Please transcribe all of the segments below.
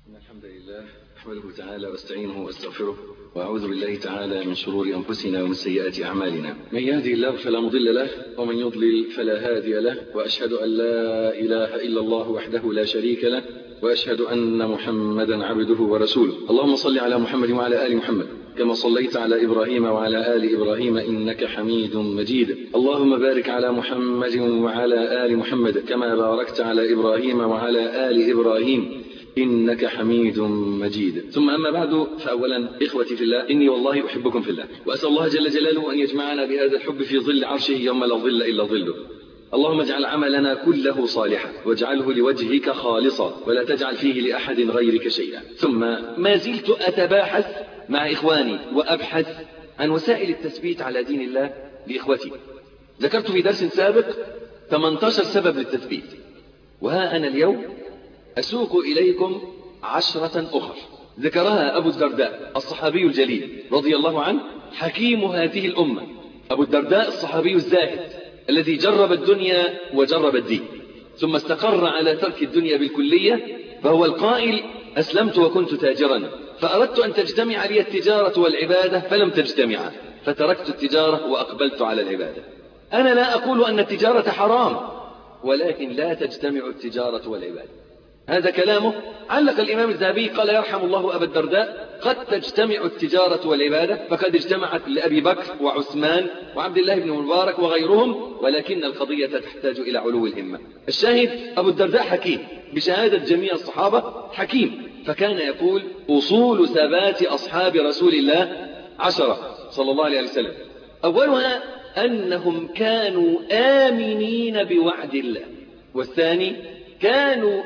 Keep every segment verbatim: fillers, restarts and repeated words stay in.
الحمد لله أحمده تعالى واستعينه واستغفره وأعوذ بالله تعالى من شرور أنفسنا ومن سيئات أعمالنا. من يهدي الله فلا مضل له ومن يضلل فلا هادي له، وأشهد أن لا إله إلا الله وحده لا شريك له، وأشهد أن محمدا عبده ورسوله. اللهم صل على محمد وعلى آل محمد كما صليت على إبراهيم وعلى آل إبراهيم إنك حميد مجيد. اللهم بارك على محمد وعلى آل محمد كما باركت على إبراهيم وعلى آل إبراهيم إنك حميد مجيد. ثم أما بعد، فأولا إخوتي في الله، إني والله أحبكم في الله، وأسأل الله جل جلاله أن يجمعنا بهذا الحب في ظل عرشه يوم لا ظل إلا ظله. اللهم اجعل عملنا كله صالحا واجعله لوجهك خالصا ولا تجعل فيه لأحد غيرك شيئا. ثم ما زلت أتباحث مع إخواني وأبحث عن وسائل التثبيت على دين الله لإخوتي. ذكرت في درس سابق ثمانية عشر سبب للتثبيت، وها أنا اليوم أسوق إليكم عشرة أخر ذكرها أبو الدرداء الصحابي الجليل رضي الله عنه، حكيم هذه الأمة. أبو الدرداء الصحابي الزاهد الذي جرب الدنيا وجرب الدين ثم استقر على ترك الدنيا بالكلية، فهو القائل: أسلمت وكنت تاجرا فأردت أن تجتمع لي التجارة والعبادة فلم تجتمعا، فتركت التجارة وأقبلت على العبادة. أنا لا أقول أن التجارة حرام، ولكن لا تجتمع التجارة والعبادة. هذا كلامه. علق الإمام الذهبي قال: يرحم الله أبا الدرداء، قد تجتمع التجارة والعبادة، فقد اجتمعت لأبي بكر وعثمان وعبد الله بن مبارك وغيرهم، ولكن القضية تحتاج إلى علو الهمة. الشاهد: أبو الدرداء حكيم بشهادة جميع الصحابة، حكيم، فكان يقول: أصول ثبات أصحاب رسول الله عشرة صلى الله عليه وسلم. أولها أنهم كانوا آمنين بوعد الله، والثاني كانوا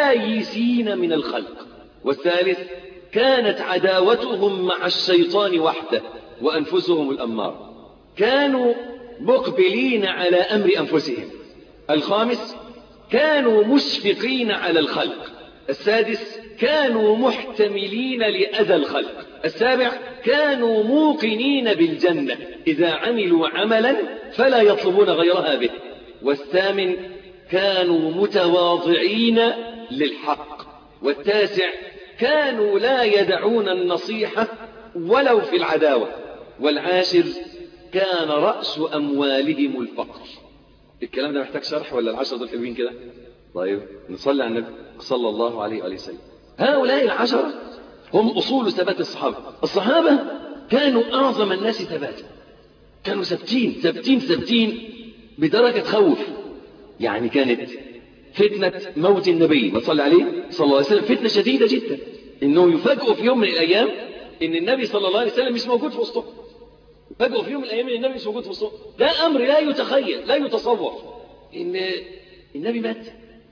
آيسين من الخلق، والثالث كانت عداوتهم مع الشيطان وحده وأنفسهم الأمار، كانوا مقبلين على أمر أنفسهم. الخامس كانوا مشفقين على الخلق. السادس كانوا محتملين لأذى الخلق. السابع كانوا موقنين بالجنة إذا عملوا عملا فلا يطلبون غيرها به. والثامن كانوا متواضعين للحق. والتاسع كانوا لا يدعون النصيحة ولو في العداوة. والعاشر كان رأس أموالهم الفقر. الكلام ده محتاج شرح ولا العشرة دول حلوين كده؟ طيب نصلي على النبي صلى الله عليه وآله وسلم. هؤلاء العشرة هم أصول ثبات الصحابة. الصحابة كانوا أعظم الناس ثباتا، كانوا ثابتين ثابتين ثابتين بدرجة خوف. يعني كانت فتنة موت النبي ما صلى عليه صلى الله عليه وسلم فتنة شديدة جدا، إنه يفاجئوا في يوم من الأيام إن النبي صلى الله عليه وسلم مش موجود في وسطهم. يفاجئوا في يوم من الأيام إن النبي مش موجود في وسطهم. ده أمر لا يتخيل لا يتصور، إن النبي مات.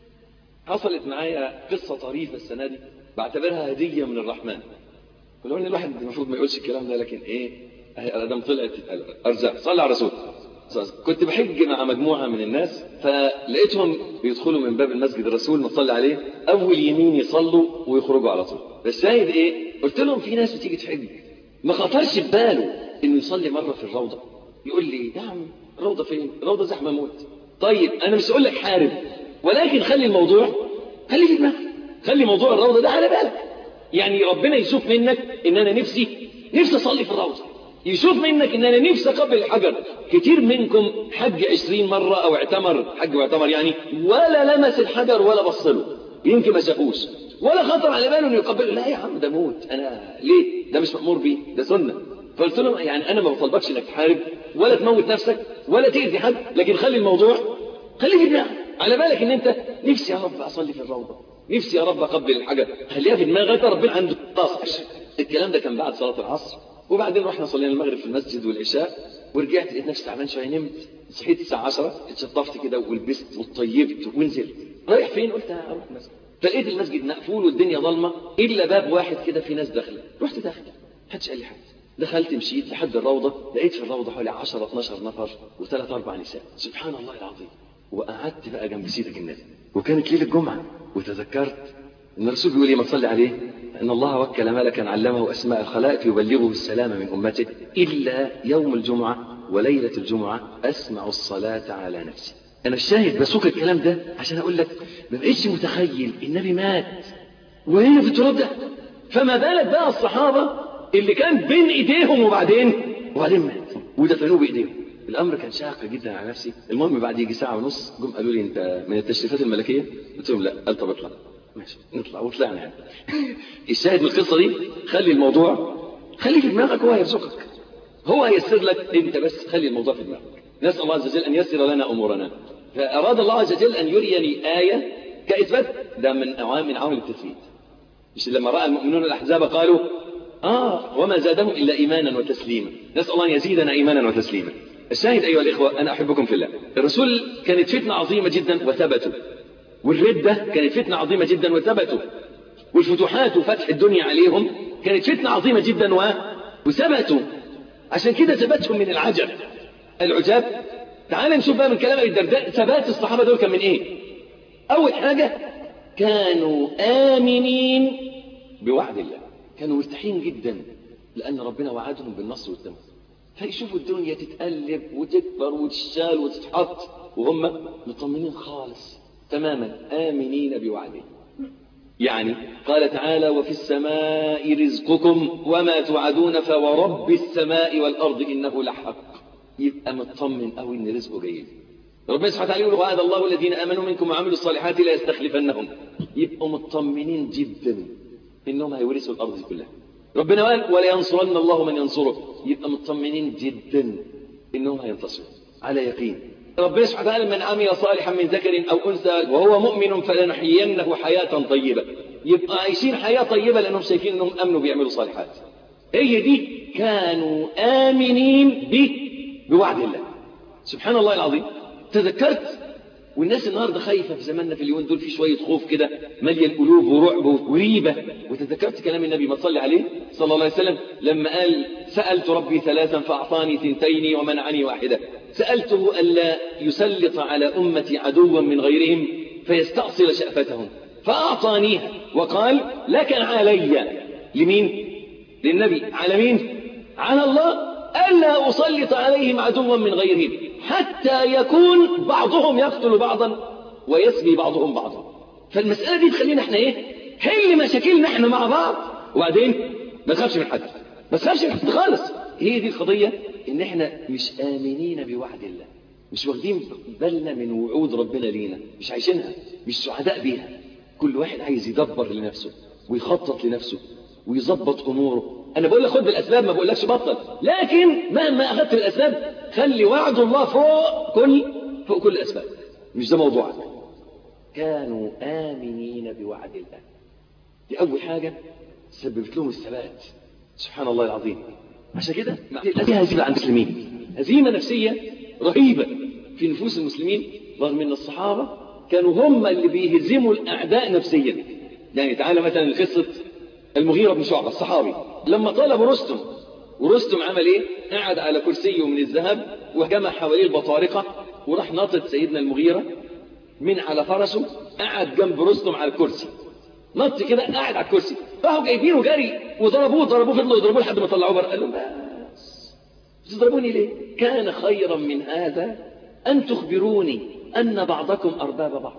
حصلت معايا قصة طريفة السنة دي بعتبرها هدية من الرحمن. ولو إن الواحد المفروض ما يقولش الكلام ده، لكن إيه، أدم طلعت أرزاق. صلى على رسول. كنت بحج مع مجموعة من الناس، فلقيتهم بيدخلوا من باب المسجد الرسول ما صلى عليه أول يمين يصلوا ويخرجوا على طول. بس شاهد إيه، قلت لهم في ناس بتيجي تحج ما خطرش بباله إنه يصلي مرة في الروضة. يقول لي: يا عم الروضة فين؟ الروضة زحمة موت. طيب أنا مش أقول لك حارب، ولكن خلي الموضوع خلي في دماغك، خلي موضوع الروضة ده على بالك. يعني ربنا يشوف منك إن أنا نفسي نفسي أصلي في الروضة، يشوف منك إن أنا نفسي أقبل الحجر. كتير منكم حج عشرين مرة أو اعتمر حج واعتمر يعني ولا لمس الحجر ولا بصله، يمكن ما شافوش ولا خطر على باله إنه يقبله. لا يا عم ده موت، أنا ليه؟ ده مش مأمور بيه، ده سنة. فقلت لهم يعني أنا ما بطلبكش إنك تحارب ولا تموت نفسك ولا تأذي حد، لكن خلي الموضوع خلي في دماغك على بالك إن أنت نفسي يا رب أصلي في الروضة، نفسي يا رب أقبل الحجر. خليها في دماغك، ربنا عنده طاقة. الكلام ده كان بعد صلاة العصر، وبعدين رحنا صلينا المغرب في المسجد والعشاء، ورجعت لقيت نفسي تعبان شويه، نمت. صحيت الساعه عشرة، اتشطفت كده ولبست وطيبت ونزلت. رايح فين؟ قلت اروح المسجد. فلقيت المسجد مقفول والدنيا ضلمه الا باب واحد كده في ناس داخله. رحت داخل، محدش قال لي حاجه. دخلت مشيت لحد الروضه، لقيت في الروضه حوالي عشرة اتناشر نفر وثلاث اربع نساء. سبحان الله العظيم. وقعدت بقى جنب سيدك النبي، وكانت ليله الجمعه، وتذكرت ان الرسول بيقول لي ما تصلي عليه ان الله وكل ملكا علمه اسماء الخلائق يبلغه السلام من امته الا يوم الجمعه وليله الجمعه اسمع الصلاه على نفسي. انا الشاهد بسوق الكلام ده عشان اقول لك ما بقيتش متخيل النبي مات وهي في التراب ده. فما بالك بقى الصحابة اللي كان بين ايديهم وبعدين وبعدين مات ودفنوه بايديهم. الامر كان شاق جدا على نفسي. المهم بعد يجي ساعه ونص جم قالوا لي انت من التشريفات الملكيه؟ قلت لهم لا. قال طب اطلع. ماشي نطلع. وطلعنا يعني. الشاهد من القصه دي خلي الموضوع خلي في دماغك، هو هيرزقك، هو هيسر لك، انت بس خلي الموضوع في دماغك. نسال الله عز وجل ان يسر لنا امورنا. فاراد الله عز وجل ان يريني ايه كاثبات ده من عوامل من عوامل التثبيت. مش لما راى المؤمنون الاحزاب قالوا اه وما زادهم الا ايمانا وتسليما. نسال الله ان يزيدنا ايمانا وتسليما. الشاهد ايها الاخوه انا احبكم في الله. الرسول كانت فتنه عظيمه جدا وثبتوا، والرده كانت فتنه عظيمه جدا وثبتوا، والفتوحات وفتح الدنيا عليهم كانت فتنه عظيمه جدا و... وثبتوا. عشان كده ثبتهم من العجب. العجاب تعال نشوف بقى من كلام ابي الدرداء ثبات الصحابه دول كان من ايه. اول حاجه كانوا امنين بوعد الله، كانوا مرتاحين جدا لان ربنا وعدهم بالنصر والتمكين. فيشوفوا الدنيا تتقلب وتكبر وتشال وتتحط وهم مطمئنين خالص تماما آمنين بوعده. يعني قال تعالى وفي السماء رزقكم وما توعدون فورب السماء والأرض إنه لحق. يبقى مطمن قوي إن رزقه جاي. ربنا سبحانه وتعالى يقول وعد الله الذين آمنوا منكم وعملوا الصالحات لا يستخلفنهم. يبقوا مطمنين جدا إنهم هيورثوا الأرض كلها. ربنا قال ولا ينصرن الله من ينصره. يبقى مطمنين جدا إنهم هينتصروا على يقين. ربنا سبحانه وتعالى من عمل صالحا من ذكر أو أنثى وهو مؤمن فلنحيينه حياة طيبة. يبقى عايشين حياة طيبة لأنهم شايفين أنهم أمنوا بيعملوا صالحات. هي دي كانوا آمنين به بوعد الله. سبحان الله العظيم. تذكرت والناس النهارده خايفة في زماننا في اليومين دول، في شوية خوف كده ملي القلوب ورعب وريبة. وتذكرت كلام النبي ما صلي عليه صلى الله عليه وسلم لما قال سألت ربي ثلاثا فأعطاني ثنتين ومنعني واحدة. سألته ألا يسلط على أمتي عدوا من غيرهم فيستأصل شأفتهم فأعطانيها وقال لك علي. لمين؟ للنبي. على مين؟ على الله. ألا أسلط عليهم عدوا من غيرهم حتى يكون بعضهم يقتل بعضا ويسبي بعضهم بعضا. فالمسألة دي تخلينا احنا ايه؟ حل مشاكلنا احنا مع بعض وبعدين ما تخافش من حد، ما تخافش من حد خالص. هي دي القضية، ان احنا مش آمنين بوعد الله، مش واخدين بالنا من وعود ربنا لينا، مش عايشينها، مش سعداء بيها. كل واحد عايز يدبر لنفسه ويخطط لنفسه ويظبط اموره. انا بقول لك خد بالاسباب، ما بقولكش بطل، لكن مهما اخذت بالاسباب خلي وعد الله فوق كل فوق كل الاسباب. مش ده موضوعك. كانوا آمنين بوعد الله. دي اول حاجه سببت لهم الثبات. سبحان الله العظيم. عشان كده دي هزيمه عند المسلمين، هزيمه نفسيه رهيبه في نفوس المسلمين، رغم ان الصحابه كانوا هم اللي بيهزموا الاعداء نفسيا. يعني تعالى مثلا قصه المغيرة بن شعبة الصحابي لما طلب رستم، ورستم عمل ايه؟ قعد على كرسيه من الذهب وجمع حواليه البطارقة وراح ناطط سيدنا المغيرة من على فرسه، قعد جنب رستم على الكرسي، نط كده قاعد على الكرسي. راحوا جايبينه جري وضربوه ضربوه فضلوا يضربوه لحد ما طلعوه بره. قال لهم بس تضربوني ليه؟ كان خيرا من هذا أن تخبروني أن بعضكم أرباب بعض،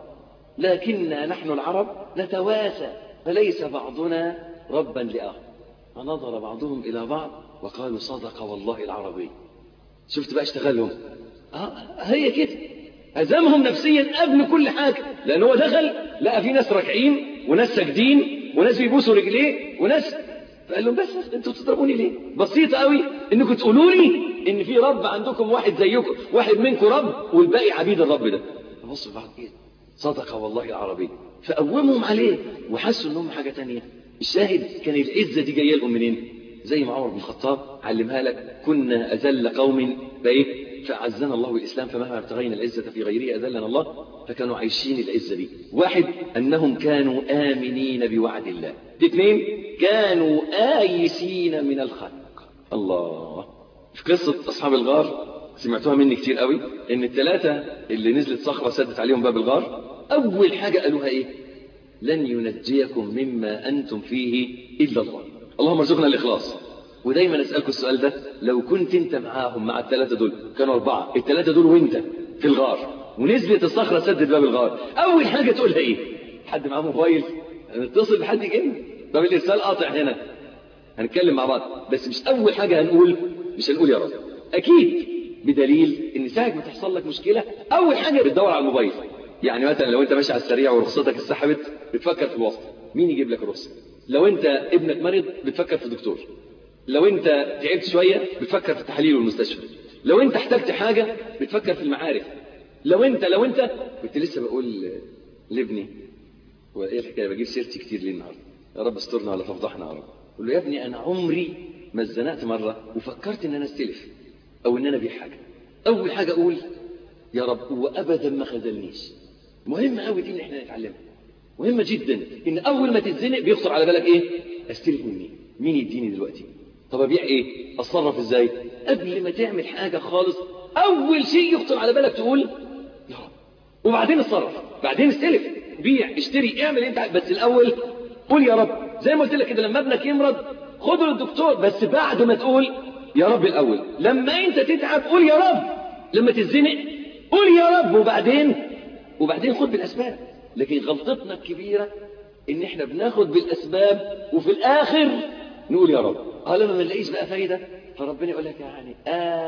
لكننا نحن العرب نتواسى فليس بعضنا ربا لآخر. فنظر بعضهم إلى بعض وقالوا صدق والله العربي. شفت بقى اشتغلهم؟ آه هي كده هزمهم نفسيا قبل كل حاجة، لأن هو دخل لقى في ناس راكعين وناس ساجدين وناس بيبوسوا رجليه وناس، فقال لهم بس انتوا تضربوني ليه؟ بسيطة قوي انكم تقولوا لي ان في رب عندكم واحد زيكم، واحد منكم رب والباقي عبيد الرب ده. فبصوا بعض ايه؟ صدق والله العربي. فقومهم عليه وحسوا انهم حاجة تانية. الشاهد كان العزة دي جاية لهم منين؟ زي ما عمر بن الخطاب علمها لك، كنا أذل قوم فإيه؟ فعزنا الله الإسلام فمهما ابتغينا العزة في غيره أذلنا الله. فكانوا عايشين العزة دي. واحد أنهم كانوا آمنين بوعد الله. اثنين كانوا آيسين من الخلق. الله. في قصة أصحاب الغار سمعتوها مني كتير قوي، إن الثلاثة اللي نزلت صخرة سدت عليهم باب الغار أول حاجة قالوها إيه؟ لن ينجيكم مما أنتم فيه إلا الله. اللهم ارزقنا الإخلاص. ودايما أسألكم السؤال ده، لو كنت انت معاهم مع الثلاثة دول، كانوا أربعة، الثلاثة دول وانت في الغار ونزلت الصخرة سدت باب الغار، أول حاجة تقولها إيه؟ حد معاه موبايل؟ نتصل بحد يجينا. طب الارسال قاطع هنا، هنتكلم مع بعض، بس مش اول حاجه هنقول مش هنقول يا رب، اكيد، بدليل ان ساعه ما تحصل لك مشكله اول حاجه بتدور على الموبايل. يعني مثلا لو انت ماشي على السريع ورخصتك اتسحبت بتفكر في الواسطه، مين يجيب لك الرخصه؟ لو انت ابنك مريض بتفكر في الدكتور، لو انت تعبت شويه بتفكر في التحاليل والمستشفى، لو انت احتجت حاجه بتفكر في المعارف، لو انت لو انت كنت لسه بقول لابني، وايه الحكايه بجيب سيرتي كتير ليه النهارده، يا رب استرنا ولا تفضحنا يا رب. قول له يا ابني انا عمري ما اتزنقت مره وفكرت ان انا استلف او ان انا ابيع حاجه، اول حاجه اقول يا رب وابدا ما خذلنيش. مهمه قوي دي ان احنا نتعلمها، مهمه جدا ان اول ما تتزنق بيخطر على بالك ايه؟ استلف من مين؟ مين يديني دلوقتي؟ طب ابيع ايه؟ اتصرف ازاي؟ قبل ما تعمل حاجه خالص اول شيء يخطر على بالك تقول يا رب، وبعدين اتصرف، بعدين استلف، بيع، اشتري، اعمل انت، بس الاول قول يا رب. زي ما قلت لك كده، لما ابنك يمرض خده للدكتور، بس بعد ما تقول يا رب الاول. لما انت تتعب قول يا رب، لما تتزنق قول يا رب، وبعدين وبعدين خد بالاسباب. لكن غلطتنا الكبيره ان احنا بناخد بالاسباب وفي الاخر نقول يا رب. اه لما ما نلاقيش بقى فايده فربنا يقول لك يعني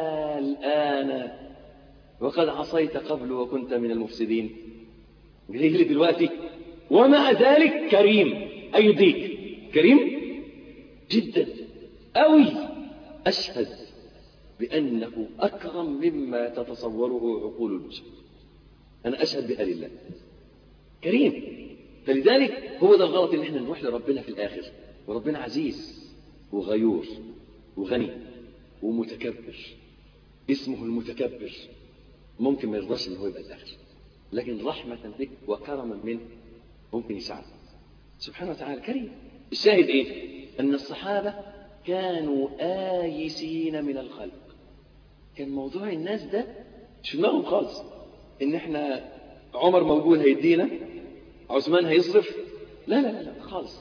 الان وقد عصيت قبل وكنت من المفسدين، جاي لي دلوقتي ومع ذلك كريم، ايديك كريم جدا قوي. اشهد بانه اكرم مما تتصوره عقول البشر، انا اشهد بها لله كريم. فلذلك هو ده الغلط ان احنا نروح لربنا في الاخر وربنا عزيز وغيور وغني ومتكبر، اسمه المتكبر، ممكن ما يرضاش ان هو يبقى الاخر، لكن رحمة بك وكرما منه ممكن يساعد سبحانه وتعالى كريم. الشاهد ايه؟ ان الصحابة كانوا آيسين من الخلق، كان موضوع الناس ده مش في دماغهم خالص، ان احنا عمر موجود هيدينا، عثمان هيصرف، لا لا لا, لا خالص.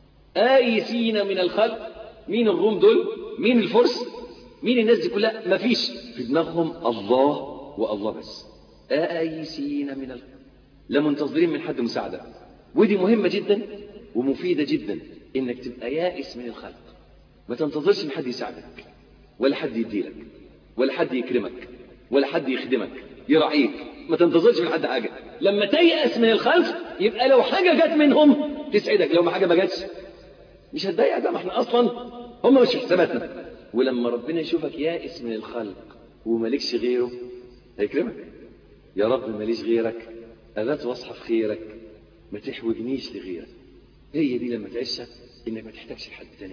آيسين من الخلق، مين الروم دول؟ مين الفرس؟ مين الناس دي كلها؟ ما فيش في دماغهم الله والله بس. آيسين من الخلق، لا منتظرين من حد مساعدة. ودي مهمة جدا ومفيدة جدا انك تبقى يائس من الخلق، ما تنتظرش من حد يساعدك ولا حد يديلك ولا حد يكرمك ولا حد يخدمك يراعيك، ما تنتظرش من حد حاجة. لما تيأس من الخلق يبقى لو حاجة جت منهم تسعدك، لو ما حاجة ما جاتش مش هتضايق، ده ما احنا اصلا هم مش في حساباتنا. ولما ربنا يشوفك يائس من الخلق ومالكش غيره هيكرمك. يا رب ماليش غيرك، أبات واصحف خيرك، ما تحوجنيش لغيرك. هي دي لما تعيشها انك ما تحتاجش لحد تاني.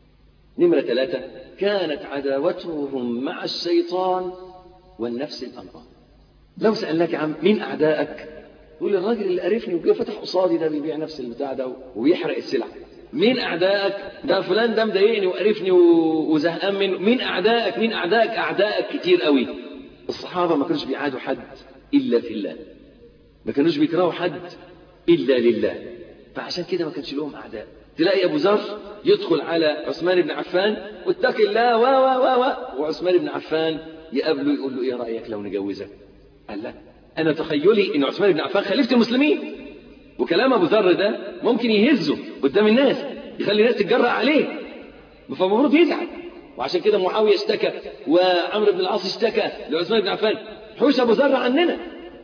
نمرة ثلاثة، كانت عداوتهم مع الشيطان والنفس الأمارة. لو سألناك عن مين أعدائك تقول الراجل اللي قرفني وجه فتح قصادي ده بيبيع نفس البتاع ده وبيحرق السلع. مين أعدائك؟ ده فلان ده مضايقني وقرفني وزهقان منه. مين أعدائك؟ مين أعدائك؟ أعدائك كتير قوي. الصحابة ما كانوش بيعادوا حد إلا في الله، ما كانوش بيكرهوا حد إلا لله، فعشان كده ما كانش لهم أعداء. تلاقي أبو ذر يدخل على عثمان بن عفان واتق الله و و و و وعثمان بن عفان يقابله يقول له إيه رأيك لو نجوزك؟ قال لا، أنا تخيلي إن عثمان بن عفان خليفة المسلمين، وكلام أبو ذر ده ممكن يهزه قدام الناس، يخلي الناس تتجرأ عليه، فالمفروض يزعل. وعشان كده معاوية اشتكى وعمرو بن العاص اشتكى لعثمان بن عفان، حوش أبو ذر عننا.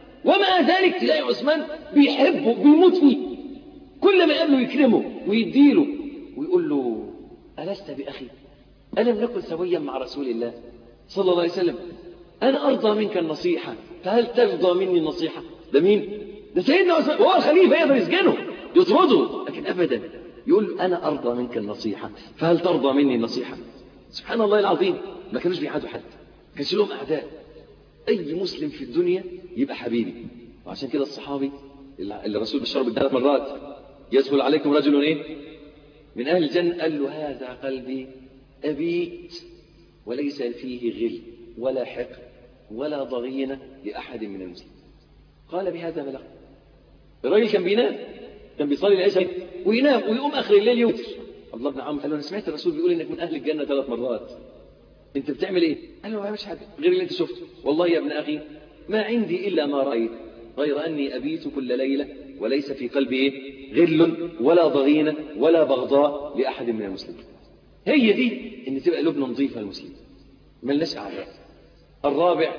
ومع ذلك تلاقي عثمان بيحبه بيموت فيه، كل ما يقابله يكرمه ويديله ويقول له ألست بأخي؟ ألم نكن سويا مع رسول الله صلى الله عليه وسلم؟ أنا أرضى منك النصيحة فهل ترضى مني النصيحة؟ ده مين؟ ده سيدنا عثمان، وهو الخليفة يقدر يسجنه يطرده، لكن أبدا يقول أنا أرضى منك النصيحة فهل ترضى مني النصيحة؟ سبحان الله العظيم. ما كانوش بيعادوا حد، ما كانش لهم أعداء. أي مسلم في الدنيا يبقى حبيبي. وعشان كده الصحابي اللي الرسول بشره بالثلاث مرات يدخل عليكم رجل ايه من اهل الجنه، قال له هذا قلبي ابيت وليس فيه غل ولا حقد ولا ضغينه لاحد من المسلمين. قال بهذا بلغ. الراجل كان بينام، كان بيصلي العشاء وينام ويقوم اخر الليل يوتر. عبد الله بن عمرو قال له انا سمعت الرسول بيقول انك من اهل الجنه ثلاث مرات، انت بتعمل ايه؟ قال له ما بعملش حاجه غير اللي انت شفته. والله يا ابن اخي ما عندي الا ما رايت غير اني ابيت كل ليله وليس في قلبه غل ولا ضغينة ولا بغضاء لأحد من المسلمين. هي دي إن تبقى قلوبنا نظيفة المسلمين ملناش أعداء. الرابع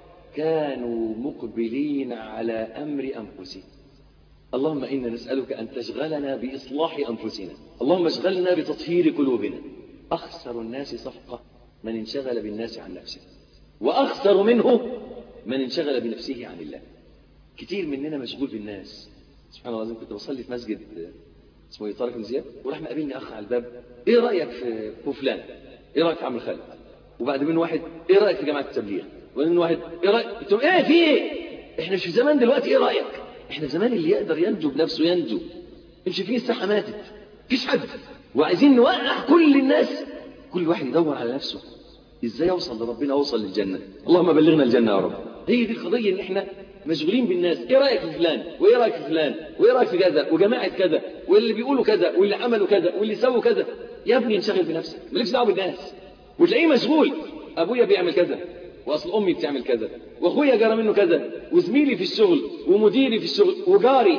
كانوا مقبلين على أمر أنفسهم. اللهم إنا نسألك أن تشغلنا بإصلاح أنفسنا، اللهم اشغلنا بتطهير قلوبنا. أخسر الناس صفقة من انشغل بالناس عن نفسه، وأخسر منه من انشغل بنفسه عن الله. كتير مننا مشغول بالناس. سبحان الله العظيم، كنت بصلي في مسجد اسمه ايه طارق بن زياد، وراح مقابلني أخ على الباب، إيه رأيك في فلان؟ إيه رأيك في عم خالد؟ وبعد منه واحد، إيه رأيك في جماعة التبليغ؟ وبعد منه واحد، إيه رأيك؟ قلت له إيه في إيه؟ إحنا مش في زمان دلوقتي، إيه رأيك؟ إحنا في زمان اللي يقدر ينجو بنفسه ينجو. مش فيه الساحة ماتت، مفيش حد، وعايزين نوقع كل الناس. كل واحد يدور على نفسه إزاي أوصل لربنا، أوصل للجنة. اللهم بلغنا الجنة يا رب. هي دي القضية، إن إحنا مشغولين بالناس. إيه رأيك في فلان؟ وإيه رأيك في فلان؟ وإيه رأيك في كذا؟ وجماعة كذا، واللي بيقولوا كذا، واللي عملوا كذا، واللي سووا كذا. يا ابني انشغل بنفسك، مالكش دعوة بالناس. وتلاقيه مشغول، أبويا بيعمل كذا، وأصل أمي بتعمل كذا، وأخويا جرى منه كذا، وزميلي في الشغل، ومديري في الشغل، وجاري.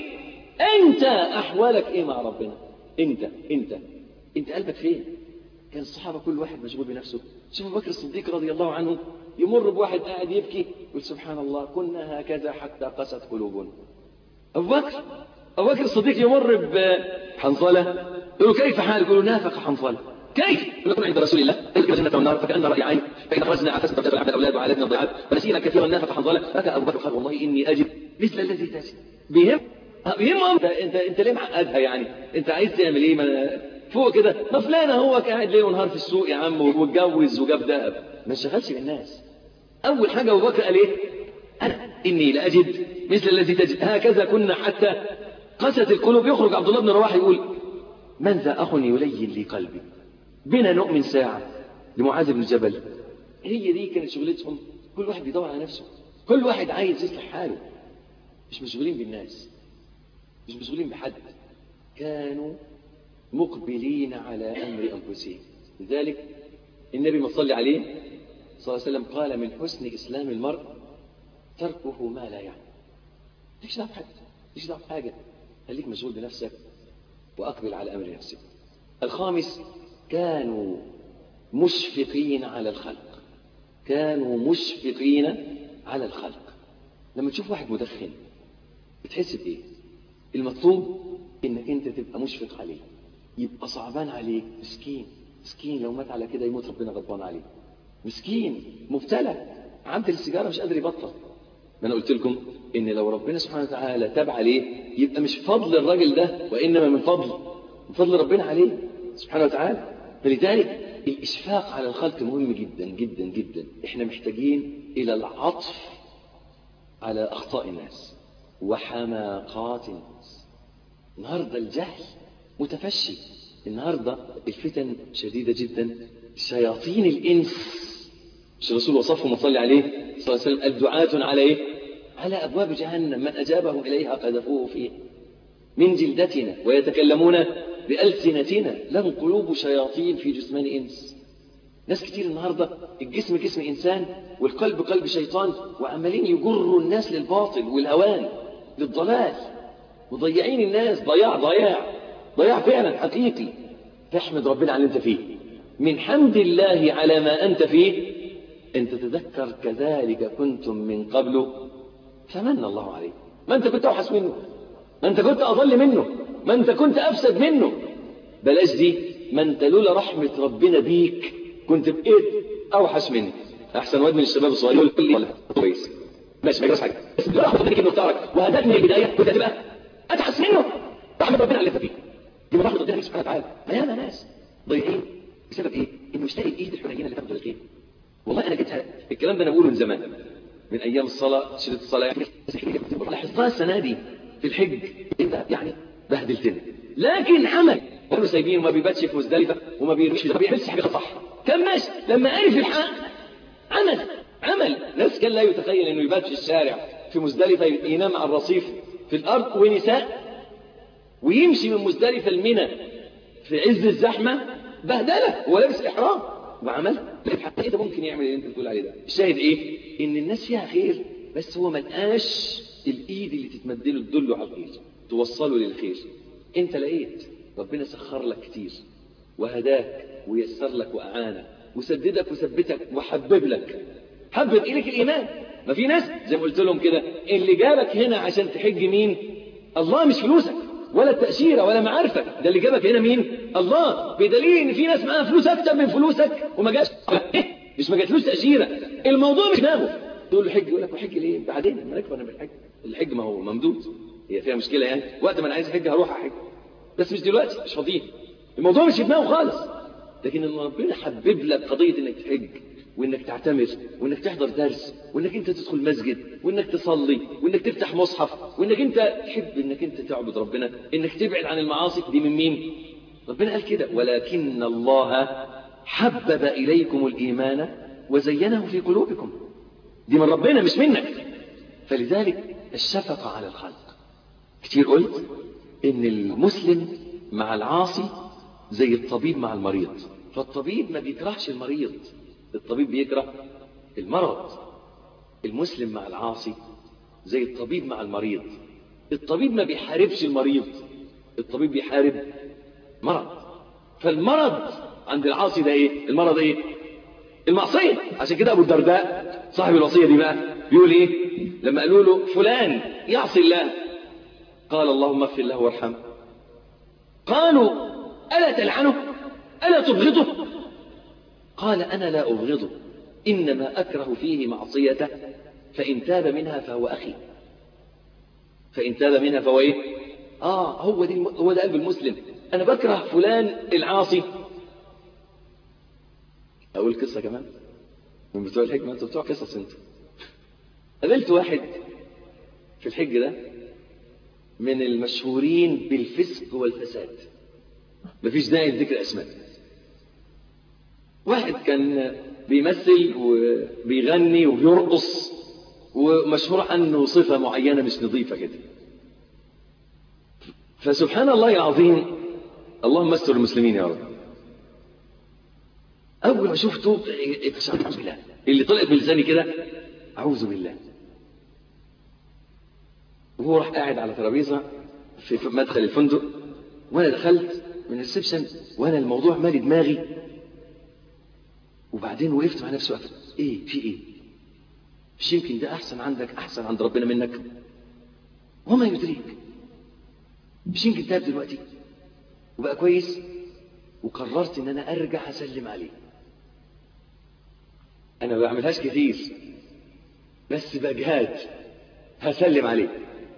وأنت أحوالك إيه مع ربنا؟ أنت أنت أنت قلبك فين؟ كان الصحابة كل واحد مشغول بنفسه. شوف أبو بكر الصديق رضي الله عنه يمر بواحد قاعد يبكي يقول سبحان الله كنا هكذا حتى قست قلوبنا. أبو بكر أبو بكر الصديق يمر بحنظلة يقول كيف حالك؟ يقول نافق حنظلة. كيف؟ يقول عند رسول الله تلك الجنة والنار فكأن رأي عين، فإن خرجنا عفسنا وتبع عبد الأولاد وعالجنا الضيعات ونسينا كثيرا نافق حنظلة. فكأ أبو بكر قال والله إني أجد مثل الذي تجد. بيهم بيهم انت انت انت ليه معقدها يعني؟ انت عايز تعمل ايه؟ ما فوق كده، ما فلان هو قاعد ليل ونهار في السوق يا عم واتجوز وجاب دهب، ما انشغلش بالناس. اول حاجه ابو بكر قال ايه؟ انا اني لاجد مثل الذي تجد، هكذا كنا حتى قست القلوب. يخرج عبد الله بن رواحه يقول من ذا اخ يلين لي قلبي بنا نؤمن ساعه لمعاذ بن جبل. هي دي كانت شغلتهم. كل واحد بيدور على نفسه، كل واحد عايز يصلح حاله، مش مشغولين بالناس، مش مشغولين بحد. كانوا مقبلين على أمر أنفسهم. لذلك النبي صلى عليه صلى الله عليه وسلم قال من حسن إسلام المرء تركه ما لا يعني. ليش دعوة بحد، ليش دعوة بحاجة، خليك مشغول بنفسك وأقبل على أمر نفسك. الخامس كانوا مشفقين على الخلق. كانوا مشفقين على الخلق. لما تشوف واحد مدخن بتحس بإيه؟ المطلوب إنك أنت تبقى مشفق عليه، يبقى صعبان عليك. مسكين مسكين لو مات على كده يموت ربنا غضبان عليه. مسكين مبتلى عمل السيجارة مش قادر يبطل. ما أنا قلت لكم إن لو ربنا سبحانه وتعالى تاب عليه يبقى مش فضل الراجل ده وإنما من فضل من فضل ربنا عليه سبحانه وتعالى. فلذلك الإشفاق على الخلق مهم جدا جدا جدا. إحنا محتاجين إلى العطف على أخطاء الناس وحماقات الناس. النهاردة الجهل متفشي، النهاردة الفتن شديدة جدا. شياطين الإنس، مش الرسول وصفهم وصلي عليه صلى الله عليه وسلم الدعاة على إيه؟ على أبواب جهنم، من أجابهم إليها قذفوه فيه من جلدتنا ويتكلمون بألسنتنا لهم قلوب شياطين في جثمان إنس. ناس كتير النهاردة الجسم جسم إنسان والقلب قلب شيطان، وعمالين يجروا الناس للباطل والهوان للضلال، مضيعين الناس ضياع ضياع ضياع فعلا حقيقي. فاحمد ربنا على اللي انت فيه. من حمد الله على ما انت فيه ان تتذكر كذلك كنتم من قبل فمن الله عليه. ما انت كنت اوحش منه، ما انت كنت اضل منه، ما انت كنت افسد منه. بلاش دي، ما انت لولا رحمة ربنا بيك كنت بقيت اوحش منه. احسن واد من الشباب الصغير يقول لي كويس ماشي ما يجراش حاجه، بس لولا رحمة ربنا انه اختارك وهداك من البدايه كنت هتبقى اتحس منه. رحمة ربنا على اللي انت فيه دي من رحمة ربنا سبحانه وتعالى. ما ناس ضايعين بسبب ايه؟ انه اشتري بايد الحنينه اللي تاخده الخير. والله انا جيتها الكلام ده انا بقوله من زمان، من ايام الصلاه شريط الصلاه يعني لاحظتها السنه دي في الحج انت يعني بهدلتنا. لكن حمل كانوا سايبين وما بيباتش في مزدلفه وما بيرميش ما بيعملش حاجه صح. كان ماشي لما عرف الحق عمل عمل ناس كان لا يتخيل انه يبات في الشارع في مزدلفه ينام على الرصيف في الارض ونساء، ويمشي من مزدلفه المنى في عز الزحمه بهدله هو لابس احرام وعمل. حتى ايه ده ممكن يعمل اللي انت بتقول عليه ده؟ الشاهد ايه؟ ان الناس فيها خير بس هو ما لقاش الإيد اللي تتمدله تدله على الخير، توصله للخير. أنت لقيت ربنا سخر لك كتير وهداك ويسر لك وأعانك وسددك وثبتك وحبب لك، حبب إليك الإيمان. ما في ناس زي ما قلت لهم كده، اللي جابك هنا عشان تحج مين؟ الله، مش فلوسك ولا التأشيرة ولا معارفك، ده اللي جابك هنا مين؟ الله. بدليل ان في ناس معاها فلوس اكتر من فلوسك وما جاش مش ما جاتلوش تأشيرة. الموضوع مش نابه. تقول له حج، يقول لك وحج ليه؟ بعدين لما نكبر نعمل الحج. الحج ما هو ممدود، هي فيها مشكلة يعني؟ وقت ما انا عايز احج هروح احج، بس مش دلوقتي، مش فاضيين. الموضوع مش في دماغه خالص. لكن ان ربنا حبب لك قضية انك تحج وانك تعتمر وانك تحضر درس وانك انت تدخل مسجد وانك تصلي وانك تفتح مصحف وانك انت تحب انك انت تعبد ربنا، انك تبعد عن المعاصي، دي من مين؟ ربنا قال كده: ولكن الله حبب اليكم الايمان وزينه في قلوبكم. دي من ربنا مش منك. فلذلك الشفقة على الخلق. كتير قلت ان المسلم مع العاصي زي الطبيب مع المريض، فالطبيب ما بيكرهش المريض، الطبيب بيكره المرض. المسلم مع العاصي زي الطبيب مع المريض، الطبيب ما بيحاربش المريض، الطبيب بيحارب مرض. فالمرض عند العاصي ده ايه؟ المرض ايه؟ المعصية. عشان كده ابو الدرداء صاحب الوصية دي بقى بيقول ايه لما قالوا له فلان يعصي الله؟ قال: اللهم اغفر له وارحمه. قالوا: ألا تلعنه؟ ألا تبغضه؟ قال: أنا لا أبغضه، إنما أكره فيه معصيته، فإن تاب منها فهو أخي. فإن تاب منها فهو إيه؟ آه هو, دي هو ده قلب المسلم. أنا بكره فلان العاصي. أقول قصة كمان من بتوع الحج، أنتوا بتوع قصص. أنتوا قابلت واحد في الحج ده من المشهورين بالفسق والفساد، مفيش داعي لذكر أسماء. واحد كان بيمثل وبيغني وبيرقص ومشهور عنه صفة معينة مش نظيفة كده. فسبحان الله العظيم، اللهم استر المسلمين يا رب، أول ما شفته اتشعرت بالله اللي طلعت بلساني كده، أعوذ بالله. وهو راح قاعد على ترابيزة في مدخل الفندق، وأنا دخلت من الريسبشن وأنا الموضوع مالي دماغي. وبعدين وقفت مع نفسي وقفت، ايه في ايه؟ مش يمكن ده احسن عندك، احسن عند ربنا منك؟ وما يدريك، مش يمكن تاب دلوقتي وبقى كويس؟ وقررت ان انا ارجع اسلم عليه. انا ما بعملهاش كتير بس بجهاد هسلم عليه،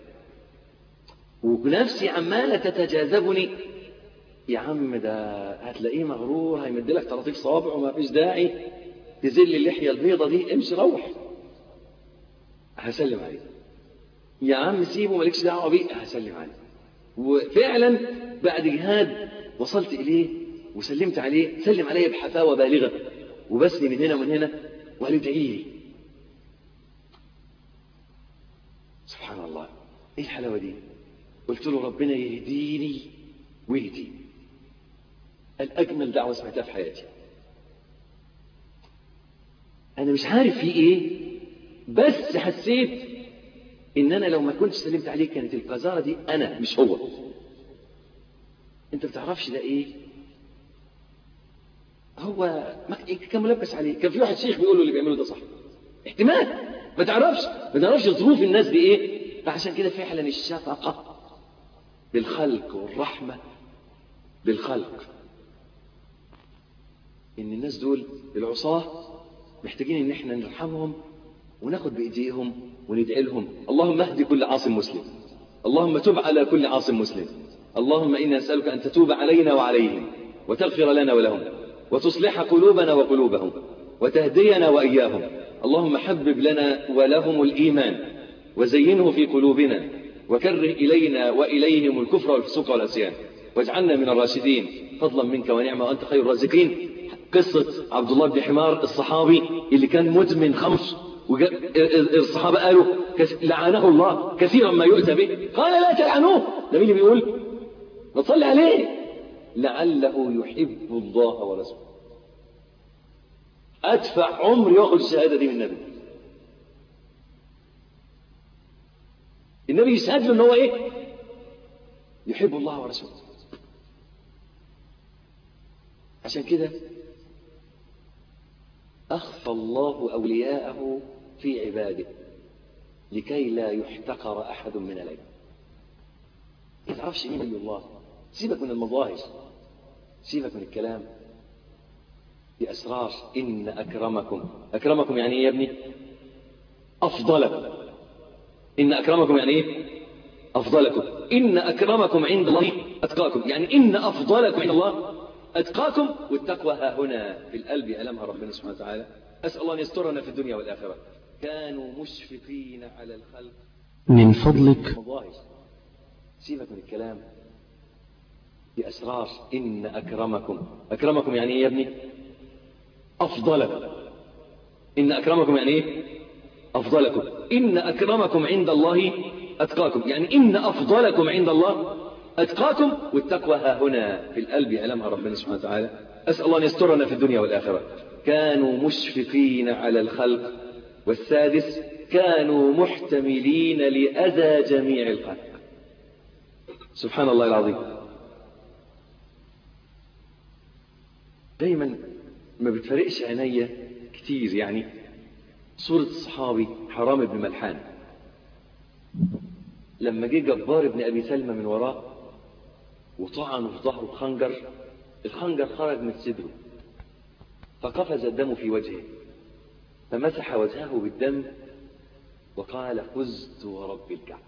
ونفسي عماله تتجاذبني: يا عم ده هتلاقيه مغرور، هيمدلك طراطيف صوابع وما فيش داعي تزل اللحية البيضة دي، امشي روح. هسلم عليه. يا عم سيبه مالكش دعوة بيه، هسلم عليه. وفعلا بعد جهاد وصلت إليه وسلمت عليه، سلم عليه بحفاوة بالغة وبسني من هنا ومن هنا وقال: ادعي لي. سبحان الله، ايه الحلاوة دي؟ قلت له: ربنا يهديني ويهدي. الأجمل دعوة سمعتها في حياتي. أنا مش عارف في إيه، بس حسيت إن أنا لو ما كنتش سلمت عليه كانت القذارة دي أنا مش هو. أنت بتعرفش ده إيه؟ هو كان ملبس عليه. كان في واحد شيخ بيقول له اللي بيعمله ده صح، احتمال ما تعرفش ما تعرفش ظروف الناس دي إيه. فعشان كده فعلا الشفقة بالخلق والرحمة بالخلق، إن الناس دول العصاة محتاجين إن احنا نرحمهم وناخد بإيديهم وندعي لهم: اللهم اهدي كل عاصم مسلم، اللهم تب على كل عاصم مسلم، اللهم إنا نسألك أن تتوب علينا وعليهم وتغفر لنا ولهم وتصلح قلوبنا وقلوبهم وتهدينا وإياهم. اللهم حبب لنا ولهم الإيمان وزينه في قلوبنا وكره إلينا وإليهم الكفر والفسوق والعصيان واجعلنا من الراشدين فضلا منك ونعمة وأنت خير الرازقين. قصة عبد الله بن حمار الصحابي اللي كان مدمن خمر، والصحابة قالوا لعنه الله كثيرا ما يؤتى به، قال: لا تلعنوه. ده مين اللي بيقول؟ نصلي عليه: لعله يحب الله ورسوله. أدفع عمري يأخذ الشهادة دي من النبي. النبي يشهد له ان هو ايه؟ يحب الله ورسوله. عشان كده أخفى الله أولياءه في عباده لكي لا يحتقر أحد من العباد. ما تعرفش مين ولي الله، سيبك من المظاهر، سيبك من الكلام، دي أسرار. إن أكرمكم، أكرمكم يعني إيه يا ابني؟ أفضلكم. إن أكرمكم يعني إيه؟ أفضلكم. إن أكرمكم عند الله أتقاكم، يعني إن أفضلكم عند الله أتقاكم. والتقوى ها هنا في القلب ألمها ربنا سبحانه وتعالى. أسأل الله أن يسترنا في الدنيا والآخرة. كانوا مشفقين على الخلق. من فضلك مظاهر، سيبك من الكلام، دي أسرار. إن أكرمكم، أكرمكم يعني إيه يا ابني؟ أفضلكم. إن أكرمكم يعني إيه؟ أفضلكم. إن أكرمكم عند الله أتقاكم، يعني إن أفضلكم عند الله أتقاكم. والتقوى ها هنا في القلب ألمها ربنا سبحانه وتعالى. أسأل الله أن يسترنا في الدنيا والآخرة. كانوا مشفقين على الخلق. والسادس كانوا محتملين لأذى جميع الخلق. سبحان الله العظيم. دايما ما بتفرقش عينيا كتير يعني صورة الصحابي حرام بن ملحان لما جه جبار بن أبي سلمى من وراه وطعنه في ظهره بخنجر، الخنجر خرج من صدره فقفز الدم في وجهه، فمسح وجهه بالدم وقال: فزت ورب الكعبة.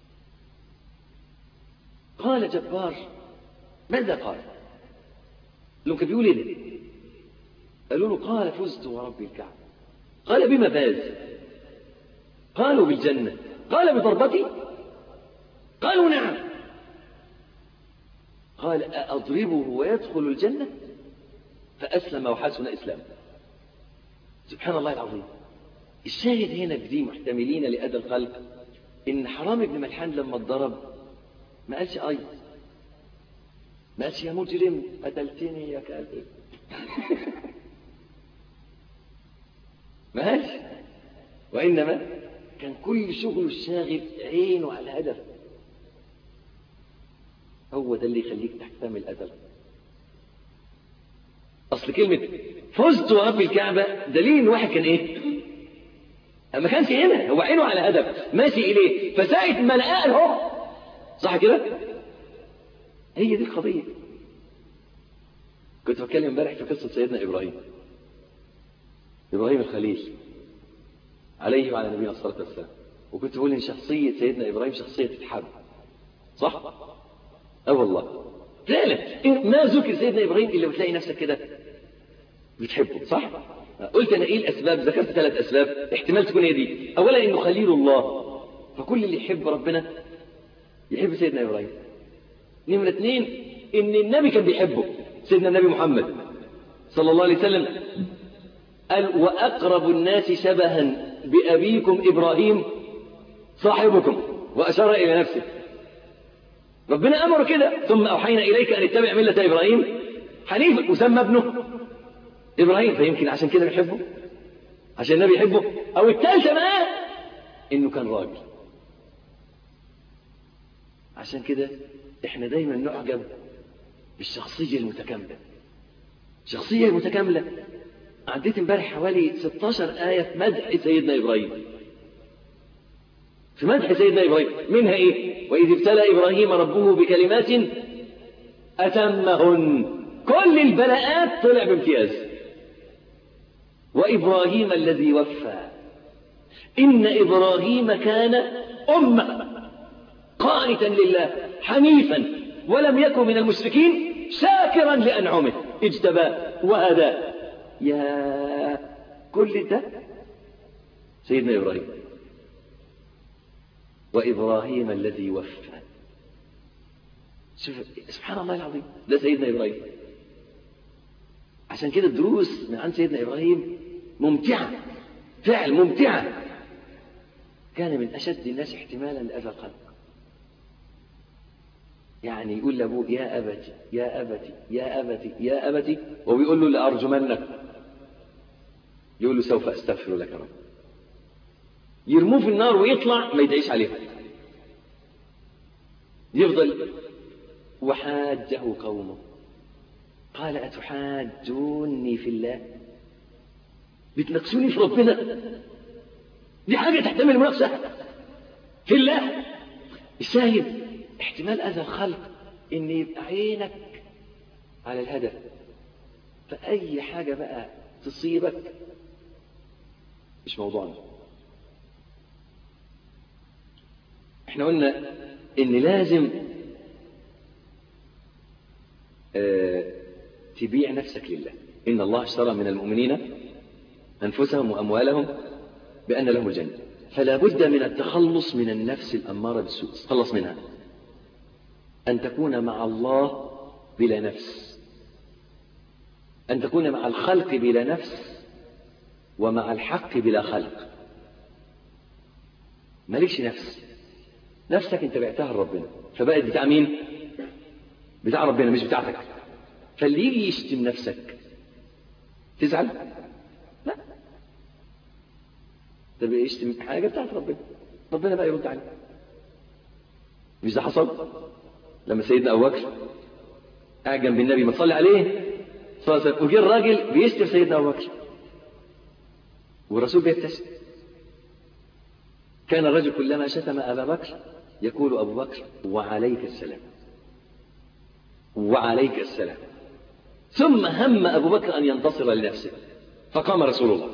قال جبار: ماذا قال؟ لو كان بيقول ايه؟ قالوا له: قال: فزت ورب الكعبة. قال: بما فاز؟ قالوا: بالجنة. قال: بضربتي؟ قالوا: نعم. قال: أأضربه ويدخل الجنة؟ فأسلم وحسن إسلامه. سبحان الله العظيم. الشاهد هنا بدي محتملين لأذى الخلق إن حرام بن ملحان لما اتضرب ما قالش أي، ما قالش يا مجرم قتلتني يا كافر ما قالش، وإنما كان كل شغله الشاغل عينه على الهدف. هو ده اللي يخليك تحتمل أذى. أصل كلمة فزت ورب الكعبة دليل إن واحد كان إيه؟ ما كانش هنا، هو عينه على هدف ماشي إليه، فساعة ما لقاه هو صح كده؟ هي دي القضية. كنت بتكلم امبارح في قصة سيدنا إبراهيم إبراهيم الخليل عليه وعلى نبينا الصلاة والسلام، وكنت بقول إن شخصية سيدنا إبراهيم شخصية تتحب، صح؟ أه والله فعلا ما ذكر سيدنا إبراهيم إلا وتلاقي نفسك كده بتحبه، صح؟ قلت أنا إيه الأسباب؟ ذكرت ثلاث أسباب احتمال تكون هي دي. أولا إنه خليل الله، فكل اللي يحب ربنا يحب سيدنا إبراهيم. نمرة اثنين إن النبي كان بيحبه، سيدنا النبي محمد صلى الله عليه وسلم قال: وأقرب الناس شبها بأبيكم إبراهيم صاحبكم، وأشار إلى نفسه. ربنا أمره كده: ثم أوحينا إليك أن اتبع ملة إبراهيم حنيفا، وسمى ابنه إبراهيم. فيمكن عشان كده بيحبه، عشان النبي يحبه. أو الثالثة بقى إنه كان راجل. عشان كده إحنا دايما نعجب بالشخصية المتكاملة. الشخصية المتكاملة عديت امبارح حوالي ستاشر آية في مدح سيدنا إبراهيم، في مدح سيدنا إبراهيم. منها إيه؟ وإذ ابتلى إبراهيم ربه بكلمات أتمهن. كل البلاءات طلع بامتياز. وإبراهيم الذي وفى إن إبراهيم كان أمة قانتا لله حنيفا ولم يكن من المشركين شاكرا لأنعمه اجتباه وهداه. يا كل ده سيدنا إبراهيم. وإبراهيم الذي وفى. شوف سبحان الله العظيم، ده سيدنا إبراهيم. عشان كده الدروس من عن سيدنا إبراهيم ممتعة، فعل ممتعة. كان من أشد الناس احتمالا لأذى الخلق. يعني يقول لأبوه: يا أبتي يا أبتي يا أبتي يا أبتي، وبيقول له: لأرجمنك. يقول له: سوف أستغفر لك رب. يرموه في النار ويطلع ما يدعيش عليها. يفضل وحاجه قومه قال أتحاجوني في الله؟ بتناقشوني في ربنا؟ دي حاجة تحتمل مناقشة في الله. الشاهد احتمال أذى الخلق إن يبقى عينك على الهدف، فأي حاجة بقى تصيبك مش موضوعنا. احنا قلنا إن لازم اه تبيع نفسك لله. إن الله اشترى من المؤمنين أنفسهم وأموالهم بأن لهم الجنة، فلا بد من التخلص من النفس الأمارة بالسوء. تخلص منها، أن تكون مع الله بلا نفس، أن تكون مع الخلق بلا نفس، ومع الحق بلا خلق. مالكش نفس، نفسك انت بعتها لربنا فبقت بتاع مين؟ بتاع ربنا مش بتاعتك. فاللي يجي يشتم نفسك تزعل؟ لا، طب يشتم حاجة بتاعت ربنا، ربنا بقى يرد عليه. مش ده حصل لما سيدنا أبو بكر قاعد جنب النبي ما تصلي عليه صلى الله عليه وسلم، وجه الراجل بيشتم سيدنا أبو بكر والرسول بيبتسم. كان الرجل كلما شتم أبا بكر يقول أبو بكر وعليك السلام وعليك السلام. ثم هم أبو بكر أن ينتصر لنفسه فقام رسول الله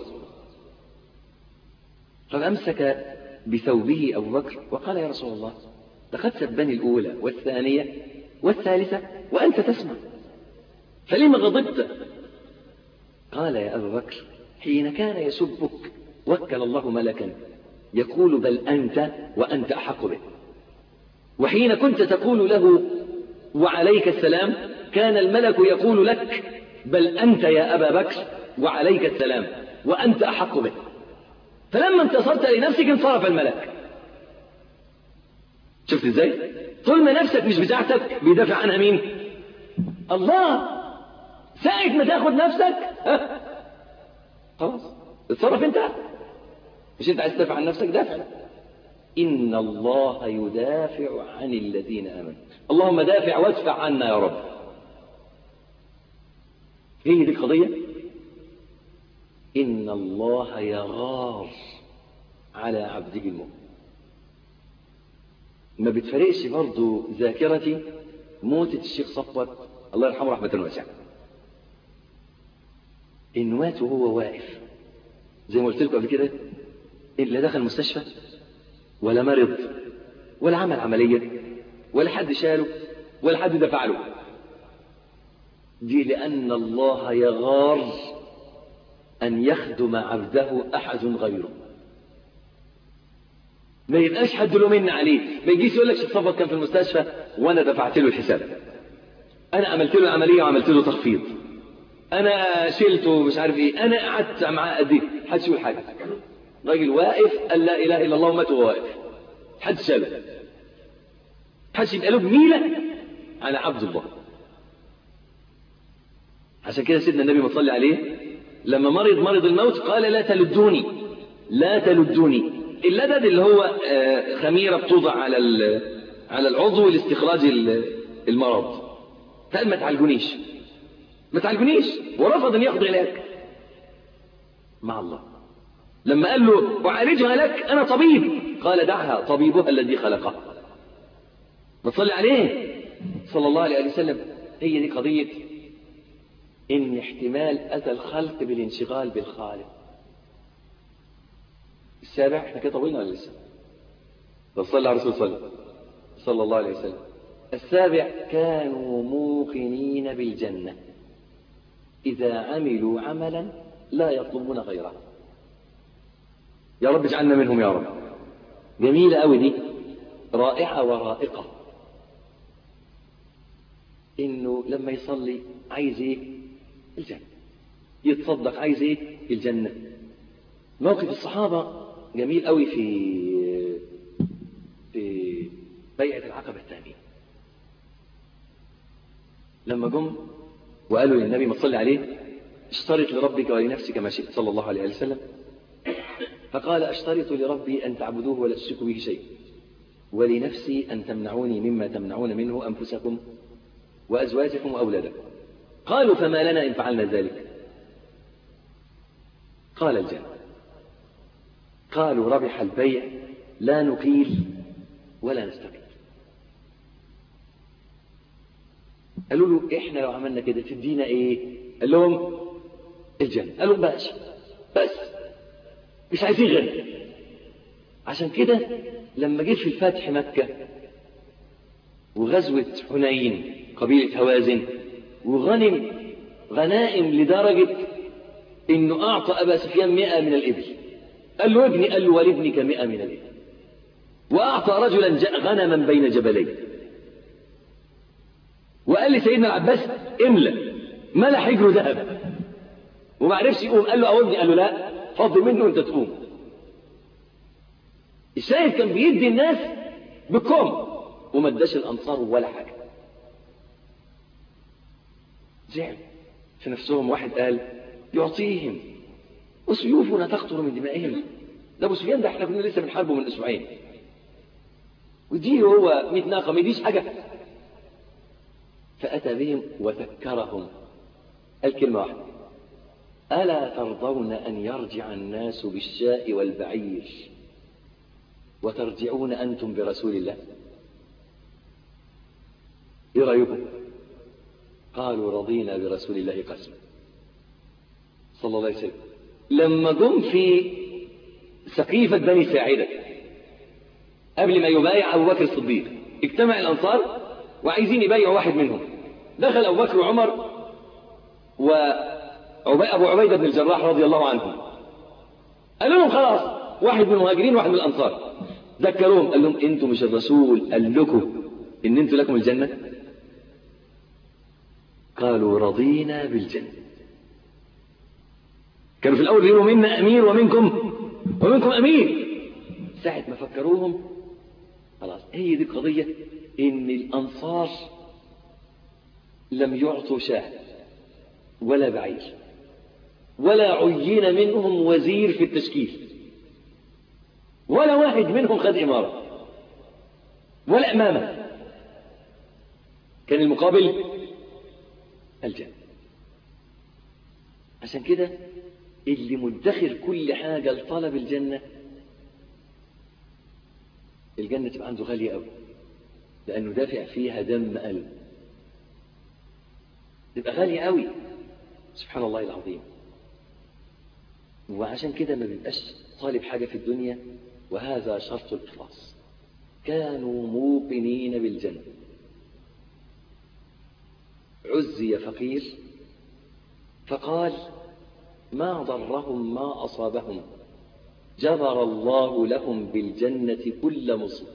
فأمسك بثوبه أبو بكر وقال يا رسول الله لقد سبني الأولى والثانية والثالثة وأنت تسمع، فلما غضبت؟ قال يا أبا بكر حين كان يسبك وكل الله ملكا يقول بل أنت وأنت أحق به، وحين كنت تقول له وعليك السلام كان الملك يقول لك بل أنت يا أبا بكر وعليك السلام وأنت أحق به. فلما انتصرت لنفسك انصرف الملك. شفت ازاي؟ طول ما نفسك مش بتاعتك بيدافع عنها مين؟ الله. ساعة ما تاخد نفسك ها خلاص اتصرف انت. مش انت عايز تدافع عن نفسك؟ دافع. إن الله يدافع عن الذين آمنوا. اللهم دافع وادفع عنا يا رب. هي دي القضية. إن الله يغار على عبده المؤمن. ما بتفرقش برضو ذاكرتي موتة الشيخ صفوت الله يرحمه رحمة واسعة، إنه مات وهو واقف زي ما قلت لكم قبل كده، لا دخل المستشفى ولا مرض ولا عمل عملية ولا حد شاله ولا حد دفع له. دي لأن الله يغار أن يخدم عبده أحد غيره. ما يبقاش حد له من عليه، ما يجيش يقول لك صفوت كان في المستشفى وأنا دفعت له الحساب، أنا عملت له العملية وعملت له تخفيض، أنا شلته مش عارف إيه، أنا قعدت معاه قد إيه. حدش يقول حاجة. راجل واقف قال لا إله إلا الله ومات وهو واقف، حد شاله، حدش يبقى له بميلة على عبد الله. عشان كده سيدنا النبي ما صلى عليه لما مرض مرض الموت قال لا تلدوني لا تلدوني. اللدد اللي هو خميرة بتوضع على على العضو لاستخراج المرض. فقال ما تعالجونيش ما تعالجونيش ورفض ان ياخذ علاج مع الله. لما قال له أعالجها لك أنا طبيب قال دعها طبيبها الذي خلقها. نصلي عليه صلى الله عليه وسلم. هي دي قضية إن احتمال أتى الخلق بالانشغال بالخالق. السابع احنا كده طولنا ولا لسه؟ صلى على رسول صلى صلى الله عليه وسلم. السابع كانوا موقنين بالجنة إذا عملوا عملا لا يطلبون غيره. يا رب اجعلنا منهم يا رب. جميلة قوي دي، رائعة ورائقة. إنه لما يصلي عايز إيه؟ الجنة. يتصدق عايز إيه؟ الجنة. موقف الصحابة جميل قوي في في بيعة العقبة الثانية. لما جم وقالوا للنبي ما تصلي عليه اشترط لربك ولنفسك ما شئت صلى الله عليه وسلم، فقال اشترط لربي أن تعبدوه ولا تشركوا به شيء. ولنفسي أن تمنعوني مما تمنعون منه أنفسكم وأزواجكم وأولادكم. قالوا فما لنا إن فعلنا ذلك؟ قال الجنة. قالوا ربح البيع لا نقيل ولا نستقيل. قالوا له إحنا لو عملنا كده تدينا إيه؟ قال لهم الجنة. قالوا بس بس مش عايزين غير. عشان كده لما جيت في الفتح مكة وغزوة حنين قبيلة هوازن وغنم غنائم لدرجة إنه أعطى أبا سفيان مئة من الإبل. قال له ابني، قال له ولابنك مئة من الإبل. وأعطى رجلا غنما بين جبلين. وقال لي سيدنا العباس املأ، ملأ حجره ذهب وما عرفش يقوم. قال له أودني، قال له لا، فضل منه وانت تقوم. الشاهد كان بيدي الناس بكم وما اداش الأنصار ولا حاجة. زعل في نفسهم. واحد قال يعطيهم وسيوفنا تقطر من دمائهم. ده ابو سفيان ده احنا كنا لسه بنحاربه من اسبوعين، ودي هو مئة ناقه ما يديش حاجه. فاتى بهم وذكرهم. قال كلمه واحده: الا ترضون ان يرجع الناس بالشاء والبعير وترجعون انتم برسول الله؟ ايه رايكم؟ قالوا رضينا برسول الله قسما صلى الله عليه وسلم. لما جم في سقيفة بني ساعدة قبل ما يبايع أبو بكر الصديق، اجتمع الأنصار وعايزين يبايعوا واحد منهم. دخل أبو بكر وعمر وأبو عبيدة بن الجراح رضي الله عنهم. قالوا لهم خلاص، واحد من المهاجرين وواحد من الأنصار. ذكروهم قال لهم انتم مش الرسول قال لكم ان انتم لكم الجنة؟ قالوا رضينا بالجنة. كانوا في الأول يقولوا منا أمير ومنكم ومنكم أمير. ساعة ما فكروهم خلاص، هي دي القضية، إن الأنصار لم يعطوا شاه ولا بعير ولا عين منهم وزير في التشكيل، ولا واحد منهم خد إمارة ولا إمامة. كان المقابل الجنة. عشان كده اللي مدخر كل حاجة لطلب الجنة، الجنة تبقى عنده غالية قوي، لأنه دافع فيها دم قلب، تبقى غالية قوي. سبحان الله العظيم. وعشان كده ما بيبقاش طالب حاجة في الدنيا، وهذا شرط الإخلاص. كانوا موقنين بالجنة. عزي فقير فقال ما ضرهم ما أصابهم، جبر الله لهم بالجنة كل مصيبة.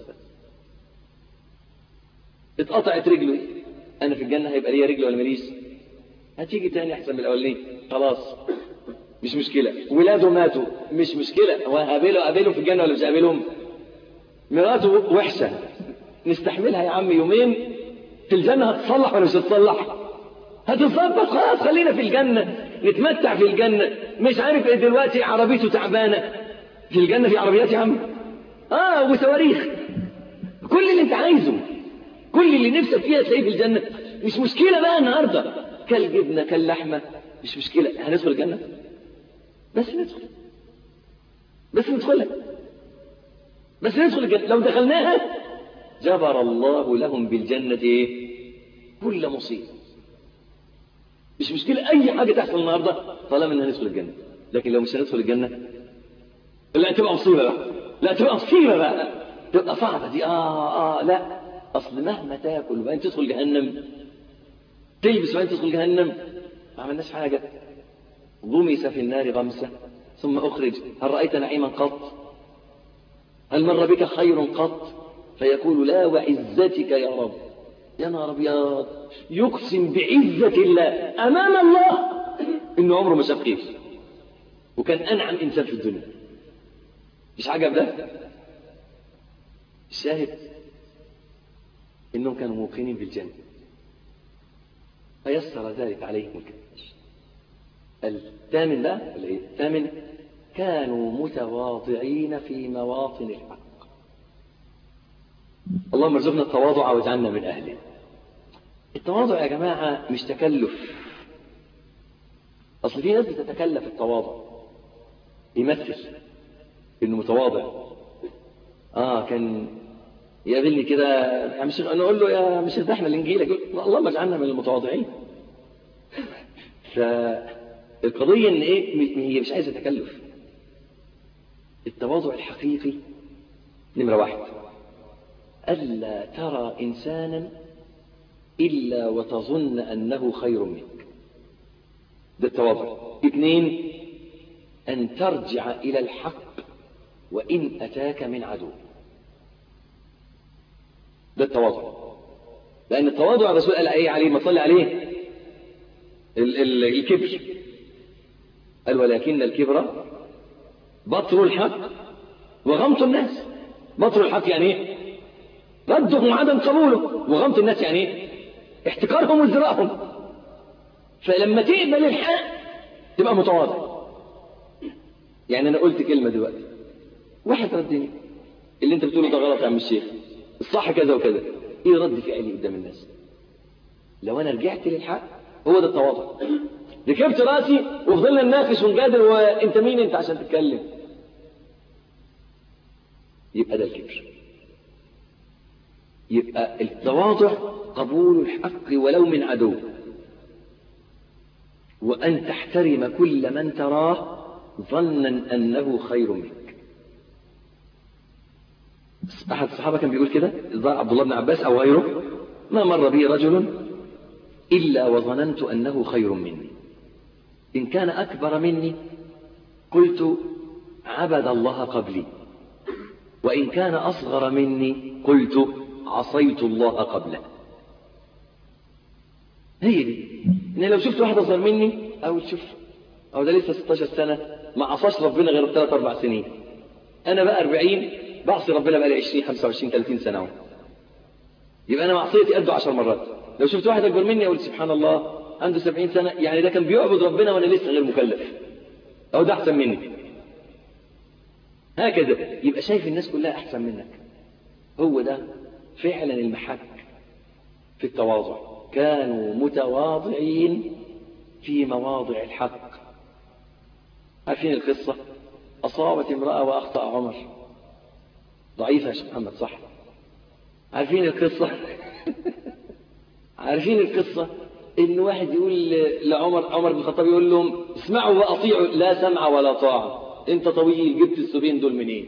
اتقطعت رجله، أنا في الجنة هيبقى ليا رجل ولا ماليش؟ هتيجي تاني أحسن من الأولين، خلاص مش مشكلة. ولاده ماتوا مش مشكلة، وهقابله قابلهم في الجنة ولا مش قابلهم؟ مراته وحشة نستحملها يا عم يومين، في الجنة هتصلح ولا مش هتصلح؟ هتظبط، خلاص خلينا في الجنة نتمتع في الجنة. مش عارف ايه دلوقتي عربيته تعبانة، في الجنة في عربيات يا عم، اه وصواريخ، كل اللي انت عايزه، كل اللي نفسك فيها تلاقيه في الجنة. مش مشكلة بقى النهاردة كل جبنة كل لحمة، مش مشكلة، هندخل الجنة بس ندخل بس ندخلها بس ندخل الجنة. لو دخلناها جبر الله لهم بالجنة ايه؟ كل مصيبة. مش مشكلة أي حاجة تحصل النهاردة طالما إننا ندخل الجنة. لكن لو مش هندخل الجنة لا تبقى مصيبة بقى، لا تبقى مصيبة بقى، تبقى صعبة دي. آه آه لا، أصل مهما تاكل وبعدين تدخل جهنم، تلبس وبعدين تدخل جهنم، ما عملناش حاجة. غمس في النار غمسة ثم أخرج، هل رأيت نعيما قط؟ هل مر بك خير قط؟ فيقول لا وعزتك يا رب. يا نهار أبيض، يقسم بعزة الله أمام الله إنه عمره ما شاف خير، وكان أنعم إنسان في الدنيا. مش عجب ده؟ الشاهد إنهم كانوا موقنين بالجنة، فيسر ذلك عليهم الكثير. الثامن ده الثامن كانوا متواضعين في مواطن الحق. اللهم ارزقنا التواضع واجعلنا من أهله. التواضع يا جماعة مش تكلف. أصل في ناس بتتكلف التواضع، يمثل إنه متواضع. آه كان يقابلني كده يا مش أنا أقول له يا مش ده احنا الإنجيل، يقول اللهم اجعلنا من المتواضعين. فالقضية إن إيه، هي مش عايزة تكلف. التواضع الحقيقي نمرة واحد، ألا ترى إنسانا إلا وتظن أنه خير منك، ده التواضع. اثنين، أن ترجع إلى الحق وإن أتاك من عدو، ده التواضع. لأن التواضع الرسول قال إيه عليه ما صلى عليه؟ ال ال الكبر، قال ولكن الكبر بطر الحق وغمط الناس. بطر الحق يعني ايه؟ ردهم وعدم قبوله، وغمط الناس يعني ايه؟ احتكارهم وازدراءهم. فلما تقبل الحق تبقى متواضع. يعني انا قلت كلمه دلوقتي، واحد ردني اللي انت بتقوله ده غلط يا عم الشيخ، الصح كذا وكذا، ايه رد فعلي قدام الناس؟ لو انا رجعت للحق هو ده التواضع. ركبت راسي وفضلنا نناقش ونجادل، وانت مين انت عشان تتكلم؟ يبقى ده الكبر. يبقى التواضع قبول الحق ولو من عدو، وأن تحترم كل من تراه ظنا أنه خير منك. أحد الصحابة كان بيقول كده، عبد الله بن عباس أو غيره، ما مر بي رجل إلا وظننت أنه خير مني، إن كان أكبر مني قلت عبد الله قبلي، وإن كان أصغر مني قلت عصيت الله قبله. هي دي، إن لو شفت واحد أصغر مني أو تشوف أو ده لسه ستاشر سنة ما عصاش ربنا غير ثلاث أربع سنين، أنا بقى أربعين بعصي ربنا بقى لي عشرين خمسة وعشرين ثلاثين سنة، يبقى أنا معصيتي قده عشر مرات. لو شفت واحد أكبر مني أقول سبحان الله عنده سبعين سنة، يعني ده كان بيعبد ربنا وأنا لسه غير مكلف، أو ده أحسن مني. هكذا يبقى شايف الناس كلها أحسن منك. هو ده فعلا المحك في التواضع. كانوا متواضعين في مواضع الحق. عارفين القصة؟ أصابت امرأة وأخطأ عمر، ضعيفة يا شيخ محمد صح؟ عارفين القصة؟ عارفين القصة إن واحد يقول لعمر، عمر بن الخطاب يقول لهم اسمعوا وأطيعوا، لا سمع ولا طاعة. أنت طويل جبت السبين دول منين؟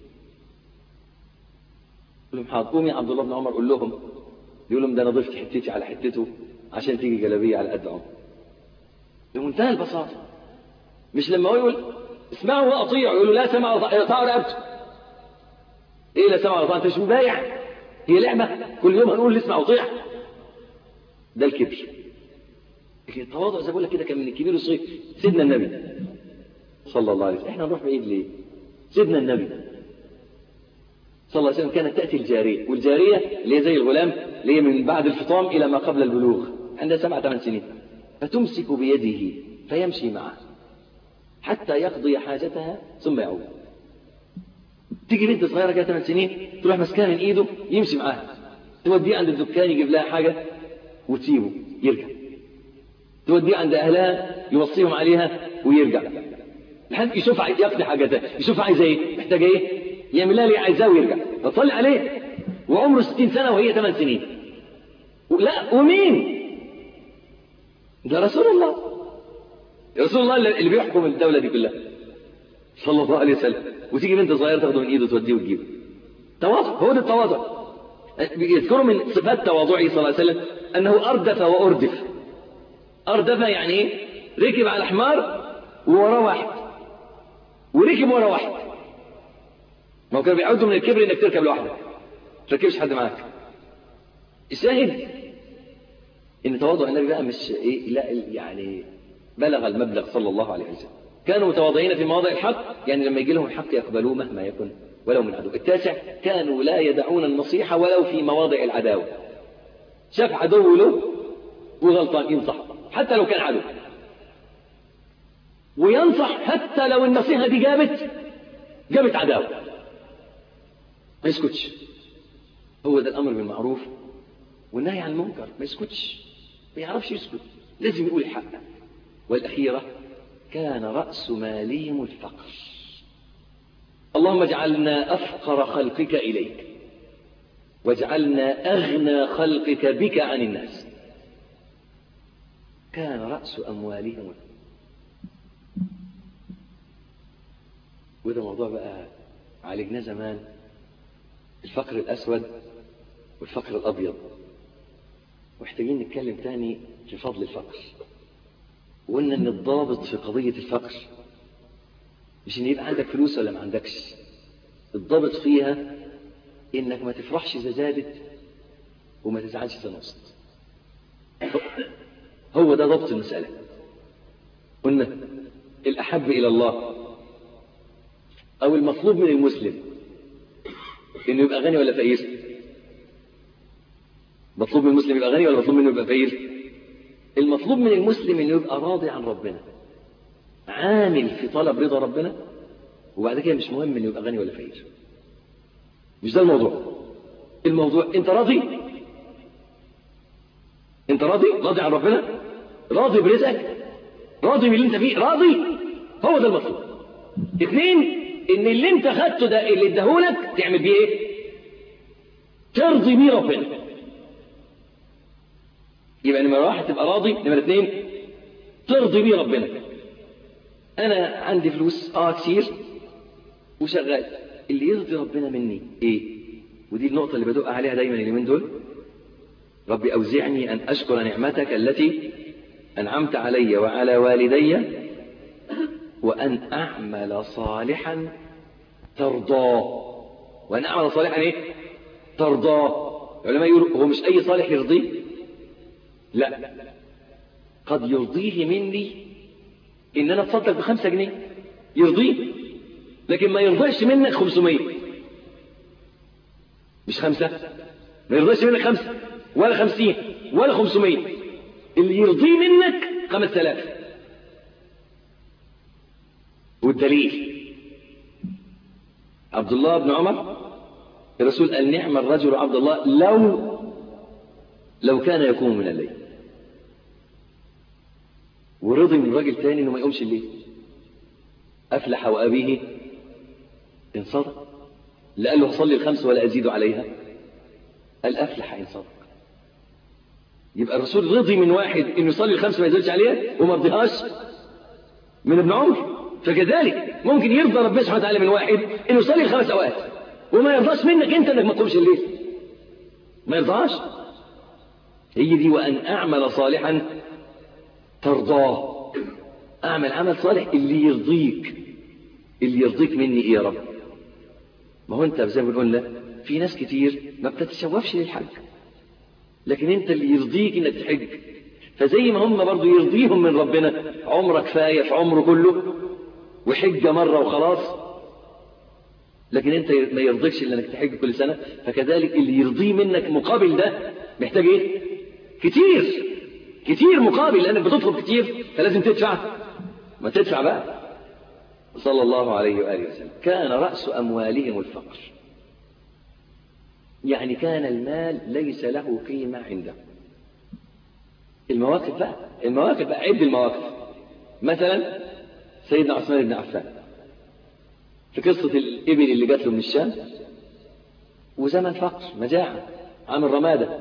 يقول لهم حاضر. قوم يا عبد الله بن عمر قول لهم، يقول لهم ده أنا ضفت حتتي على حتته عشان تيجي جلابية على قد عمر. بمنتهى البساطة. مش لما هو يقول اسمعوا وأطيعوا يقولوا لا سمع ولا طاعة رقبته. إيه لا سمع ولا طاعة؟ أنت مش مبايع؟ هي لعبة كل يوم هنقول اسمع وطيع؟ ده الكبر. لكن التواضع زي ما بقول لك كده كان من الكبير والصغير. سيدنا النبي صلى الله عليه وسلم، احنا نروح بعيد ليه؟ سيدنا النبي صلى الله عليه وسلم كانت تأتي الجارية، والجارية اللي هي زي الغلام اللي هي من بعد الفطام إلى ما قبل البلوغ، عندها سبع ثمان سنين، فتمسك بيده فيمشي معه حتى يقضي حاجتها ثم يعود. تيجي بنت صغيرة كده ثمان سنين تروح مسكها من إيده يمشي معاها، توديه عند الدكان يجيب لها حاجة وتسيبه يرجع، توديه عند أهلها يوصيهم عليها ويرجع، لحد يشوفها يقضي حاجتها، يشوفها عايزة إيه، محتاجة إيه، يعمل لها اللي عايزاه ويرجع. فتصلي عليه وعمره ستين سنة وهي ثمان سنين. لا ومين؟ ده رسول الله، رسول الله اللي بيحكم الدولة دي كلها صلى الله عليه وسلم. وتيجي بنت صغيرة تاخده من إيده وتوديه وتجيبه. تواضع، هو ده التواضع. يذكروا من صفات تواضعه صلى الله عليه وسلم أنه أردف وأردف. أردف يعني إيه؟ ركب على حمار ووراه واحد، وركب وراه واحد. ما هو كانوا بيعودوا من الكبر إنك تركب لوحدك، ما تركبش حد معاك. الشاهد إن تواضع النبي بقى مش إيه، لا يعني بلغ المبلغ صلى الله عليه وسلم. كانوا متواضعين في مواضع الحق، يعني لما يجي لهم الحق يقبلوه مهما يكن ولو من عدو. التاسع، كانوا لا يدعون النصيحة ولو في مواضع العداوة. شاف عدو له وغلطان ينصح حتى لو كان عدو، وينصح حتى لو النصيحة دي جابت جابت عداوة، ما يسكتش. هو ده الأمر بالمعروف والنهي عن المنكر، ما يسكتش، ما يعرفش يسكت، لازم يقول الحق. والأخيرة كان رأس مالهم الفقر. اللهم اجعلنا أفقر خلقك إليك، واجعلنا أغنى خلقك بك عن الناس. كان رأس أموالهم. وده موضوع بقى عالجناه زمان، الفقر الأسود والفقر الأبيض، محتاجين نتكلم تاني في فضل الفقر. وقلنا ان الضابط في قضية الفقر مش ان يبقى عندك فلوس ولا ما عندكش، الضابط فيها انك ما تفرحش اذا زادت وما تزعلش اذا نقصت. هو ده ضبط المسألة. قلنا الأحب إلى الله أو المطلوب من المسلم إنه يبقى غني ولا فقير؟ مطلوب من المسلم يبقى غني ولا مطلوب منه يبقى فقير؟ المطلوب من المسلم إنه يبقى راضي عن ربنا، عامل في طلب رضا ربنا، وبعد كده مش مهم إنه يبقى غني ولا فقير. مش ده الموضوع. الموضوع أنت راضي؟ أنت راضي؟ راضي عن ربنا؟ راضي برزقك؟ راضي باللي أنت فيه؟ راضي؟ هو ده المطلوب. اثنين، إن اللي أنت خدته ده اللي اداهولك تعمل بيه إيه؟ ترضي بيه ربنا. يبقى نمرة واحد تبقى راضي، نمرة اثنين ترضي بيه ربنا. أنا عندي فلوس آه كتير وشغال، اللي يرضي ربنا مني إيه؟ ودي النقطة اللي بدق عليها دايما اليومين دول. ربي أوزعني أن أشكر نعمتك التي أنعمت علي وعلى والدي وأن أعمل صالحا ترضاه. وأن أعمل صالحا إيه؟ ترضاه. العلماء يقولوا هو مش أي صالح يرضيه، لا، قد يرضيه مني إن أنا أتصدق بخمسة جنيه، يرضيه، لكن ما يرضيش منك خمسمية، مش خمسة، ما يرضيش منك خمسة ولا خمسين ولا خمسمية، اللي يرضيه منك خمس آلاف. والدليل عبد الله بن عمر الرسول قال نعم الرجل عبد الله لو لو كان يقوم من الليل. ورضي من راجل تاني انه ما يقومش الليل، افلح وابيه ان صدق. لا قال له صلي الخمس ولا ازيد عليها، قال افلح ان صدق. يبقى الرسول رضي من واحد انه يصلي الخمس ما يزيدش عليها وما رضيهاش من ابن عمر. فكذلك ممكن يرضى ربنا سبحانه وتعالى من واحد انه يصلي الخمس اوقات وما يرضاش منك انت انك ما تقومش الليل، ما يرضاش. هي دي وان اعمل صالحا ترضاه. اعمل عمل صالح اللي يرضيك، اللي يرضيك مني ايه يا رب؟ ما هو انت زي ما بنقول في ناس كتير ما بتتشوفش للحج، لكن انت اللي يرضيك انك تحج. فزي ما هم برضو يرضيهم من ربنا عمرك كفايه في عمره كله وحجه مره وخلاص، لكن انت ما يرضيكش الا انك تحج كل سنه. فكذلك اللي يرضيه منك مقابل ده محتاج ايه؟ كتير كتير مقابل، لانك بتطلب كتير فلازم تدفع. ما تدفع بقى. صلى الله عليه واله وسلم. كان راس اموالهم الفقر، يعني كان المال ليس له قيمه عنده. المواقف بقى المواقف بقى عد المواقف. مثلا سيدنا عثمان بن عفان في قصة الإبل اللي جات له من الشام وزمن فقر مجاعة عام الرمادة،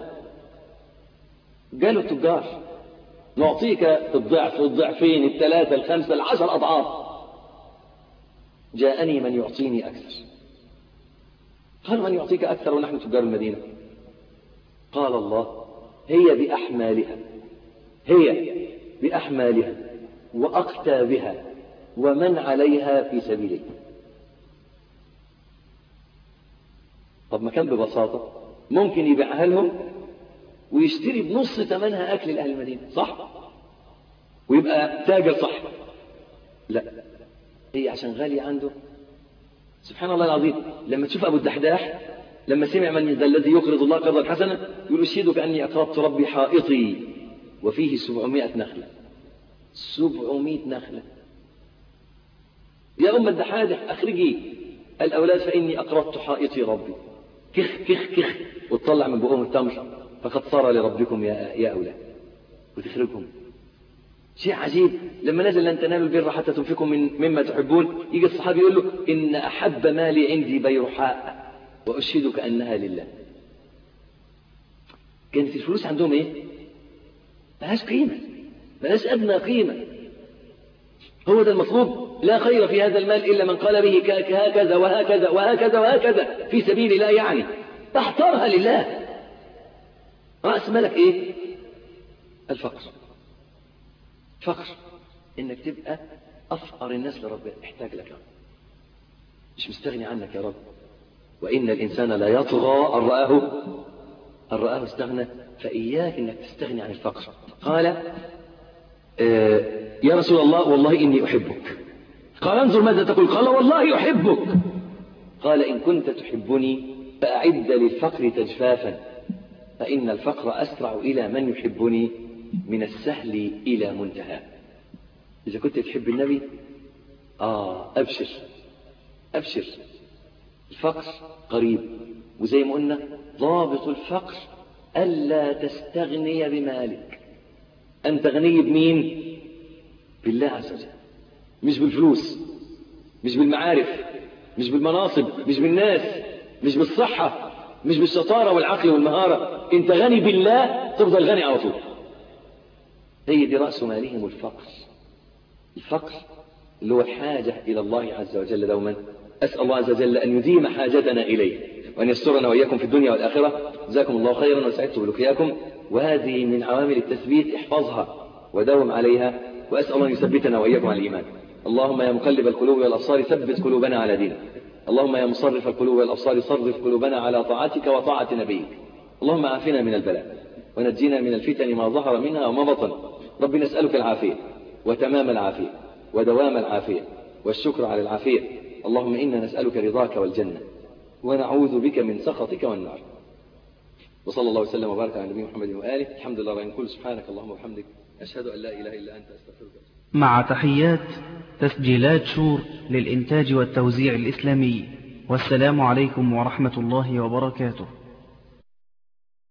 قالوا التجار نعطيك الضعف الضعفين الثلاثة الخمسة العشر أضعاف. جاءني من يعطيني أكثر. قال من يعطيك أكثر ونحن تجار المدينة؟ قال الله هي بأحمالها، هي بأحمالها وأقتابها ومن عليها في سبيله. طب ما كان ببساطة ممكن يبيعها لهم ويشتري بنص ثمنها أكل لأهل المدينة، صح؟ ويبقى تاجر صح. لا، هي عشان غالية عنده. سبحان الله العظيم، لما تشوف أبو الدحداح لما سمع من ذا الذي يقرض الله قرضا حسنا يقول أشهدك أني أقرضت ربي حائطي وفيه سبعمائة نخلة. سبعمائة نخلة. يا أم الدحادح أخرجي الأولاد فإني أقرضت حائطي ربي. كخ كخ كخ وتطلع من بقهم التمر، فقد صار لربكم يا يا أولاد، وتخرجهم. شيء عجيب لما نزل لن تنالوا البر حتى تنفقوا من مما تحبون، يجي الصحابي يقول له إن أحب مالي عندي بيرحاء وأشهدك أنها لله. كانت الفلوس عندهم إيه؟ ملهاش قيمة، ملهاش أدنى قيمة. هو ده المطلوب. لا خير في هذا المال إلا من قال به هكذا وهكذا وهكذا وهكذا في سبيل الله، يعني تحترها لله. رأس مالك إيه؟ الفقر. فقر إنك تبقى أفقر الناس لربنا، احتاج لك، مش مستغني عنك يا رب. وإن الإنسان لا يطغى أن رآه أن رآه استغنى، فإياك إنك تستغني عن الفقر. قال آه يا رسول الله والله إني أحبك. قال انظر ماذا تقول. قال والله أحبك. قال إن كنت تحبني فأعد للفقر تجفافا، فإن الفقر أسرع إلى من يحبني من السهل إلى منتهى. إذا كنت تحب النبي آه أبشر أبشر، الفقر قريب. وزي ما قلنا ضابط الفقر ألا تستغني بمالك. أنت غني بمين؟ بالله عز وجل، مش بالفلوس، مش بالمعارف، مش بالمناصب، مش بالناس، مش بالصحة، مش بالشطارة والعقل والمهارة. أنت غني بالله تفضل غني على طول. هي دي رأس مالهم الفقر. الفقر اللي هو الحاجة إلى الله عز وجل دوما. أسأل الله عز وجل أن يديم حاجتنا إليه وأن يسترنا وإياكم في الدنيا والآخرة. جزاكم الله خيرا وسعدت بلقياكم. وهذه من عوامل التثبيت، احفظها وداوم عليها، وأسأل الله أن يثبتنا وإياكم على الإيمان. اللهم يا مقلب القلوب والأبصار ثبت قلوبنا على دينك. اللهم يا مصرف القلوب والأبصار صرف قلوبنا على طاعتك وطاعة نبيك. اللهم عافنا من البلاء ونجينا من الفتن ما ظهر منها وما بطن. رب نسألك العافية وتمام العافية ودوام العافية والشكر على العافية. اللهم إنا نسألك رضاك والجنة ونعوذ بك من سخطك والنار. وصلى الله وسلم وبارك على نبينا محمد وآله. الحمد لله رب العالمين. سبحانك اللهم وبحمدك أشهد أن لا إله إلا أنت أستغفرك. مع تحيات تسجيلات شور للإنتاج والتوزيع الإسلامي. والسلام عليكم ورحمة الله وبركاته.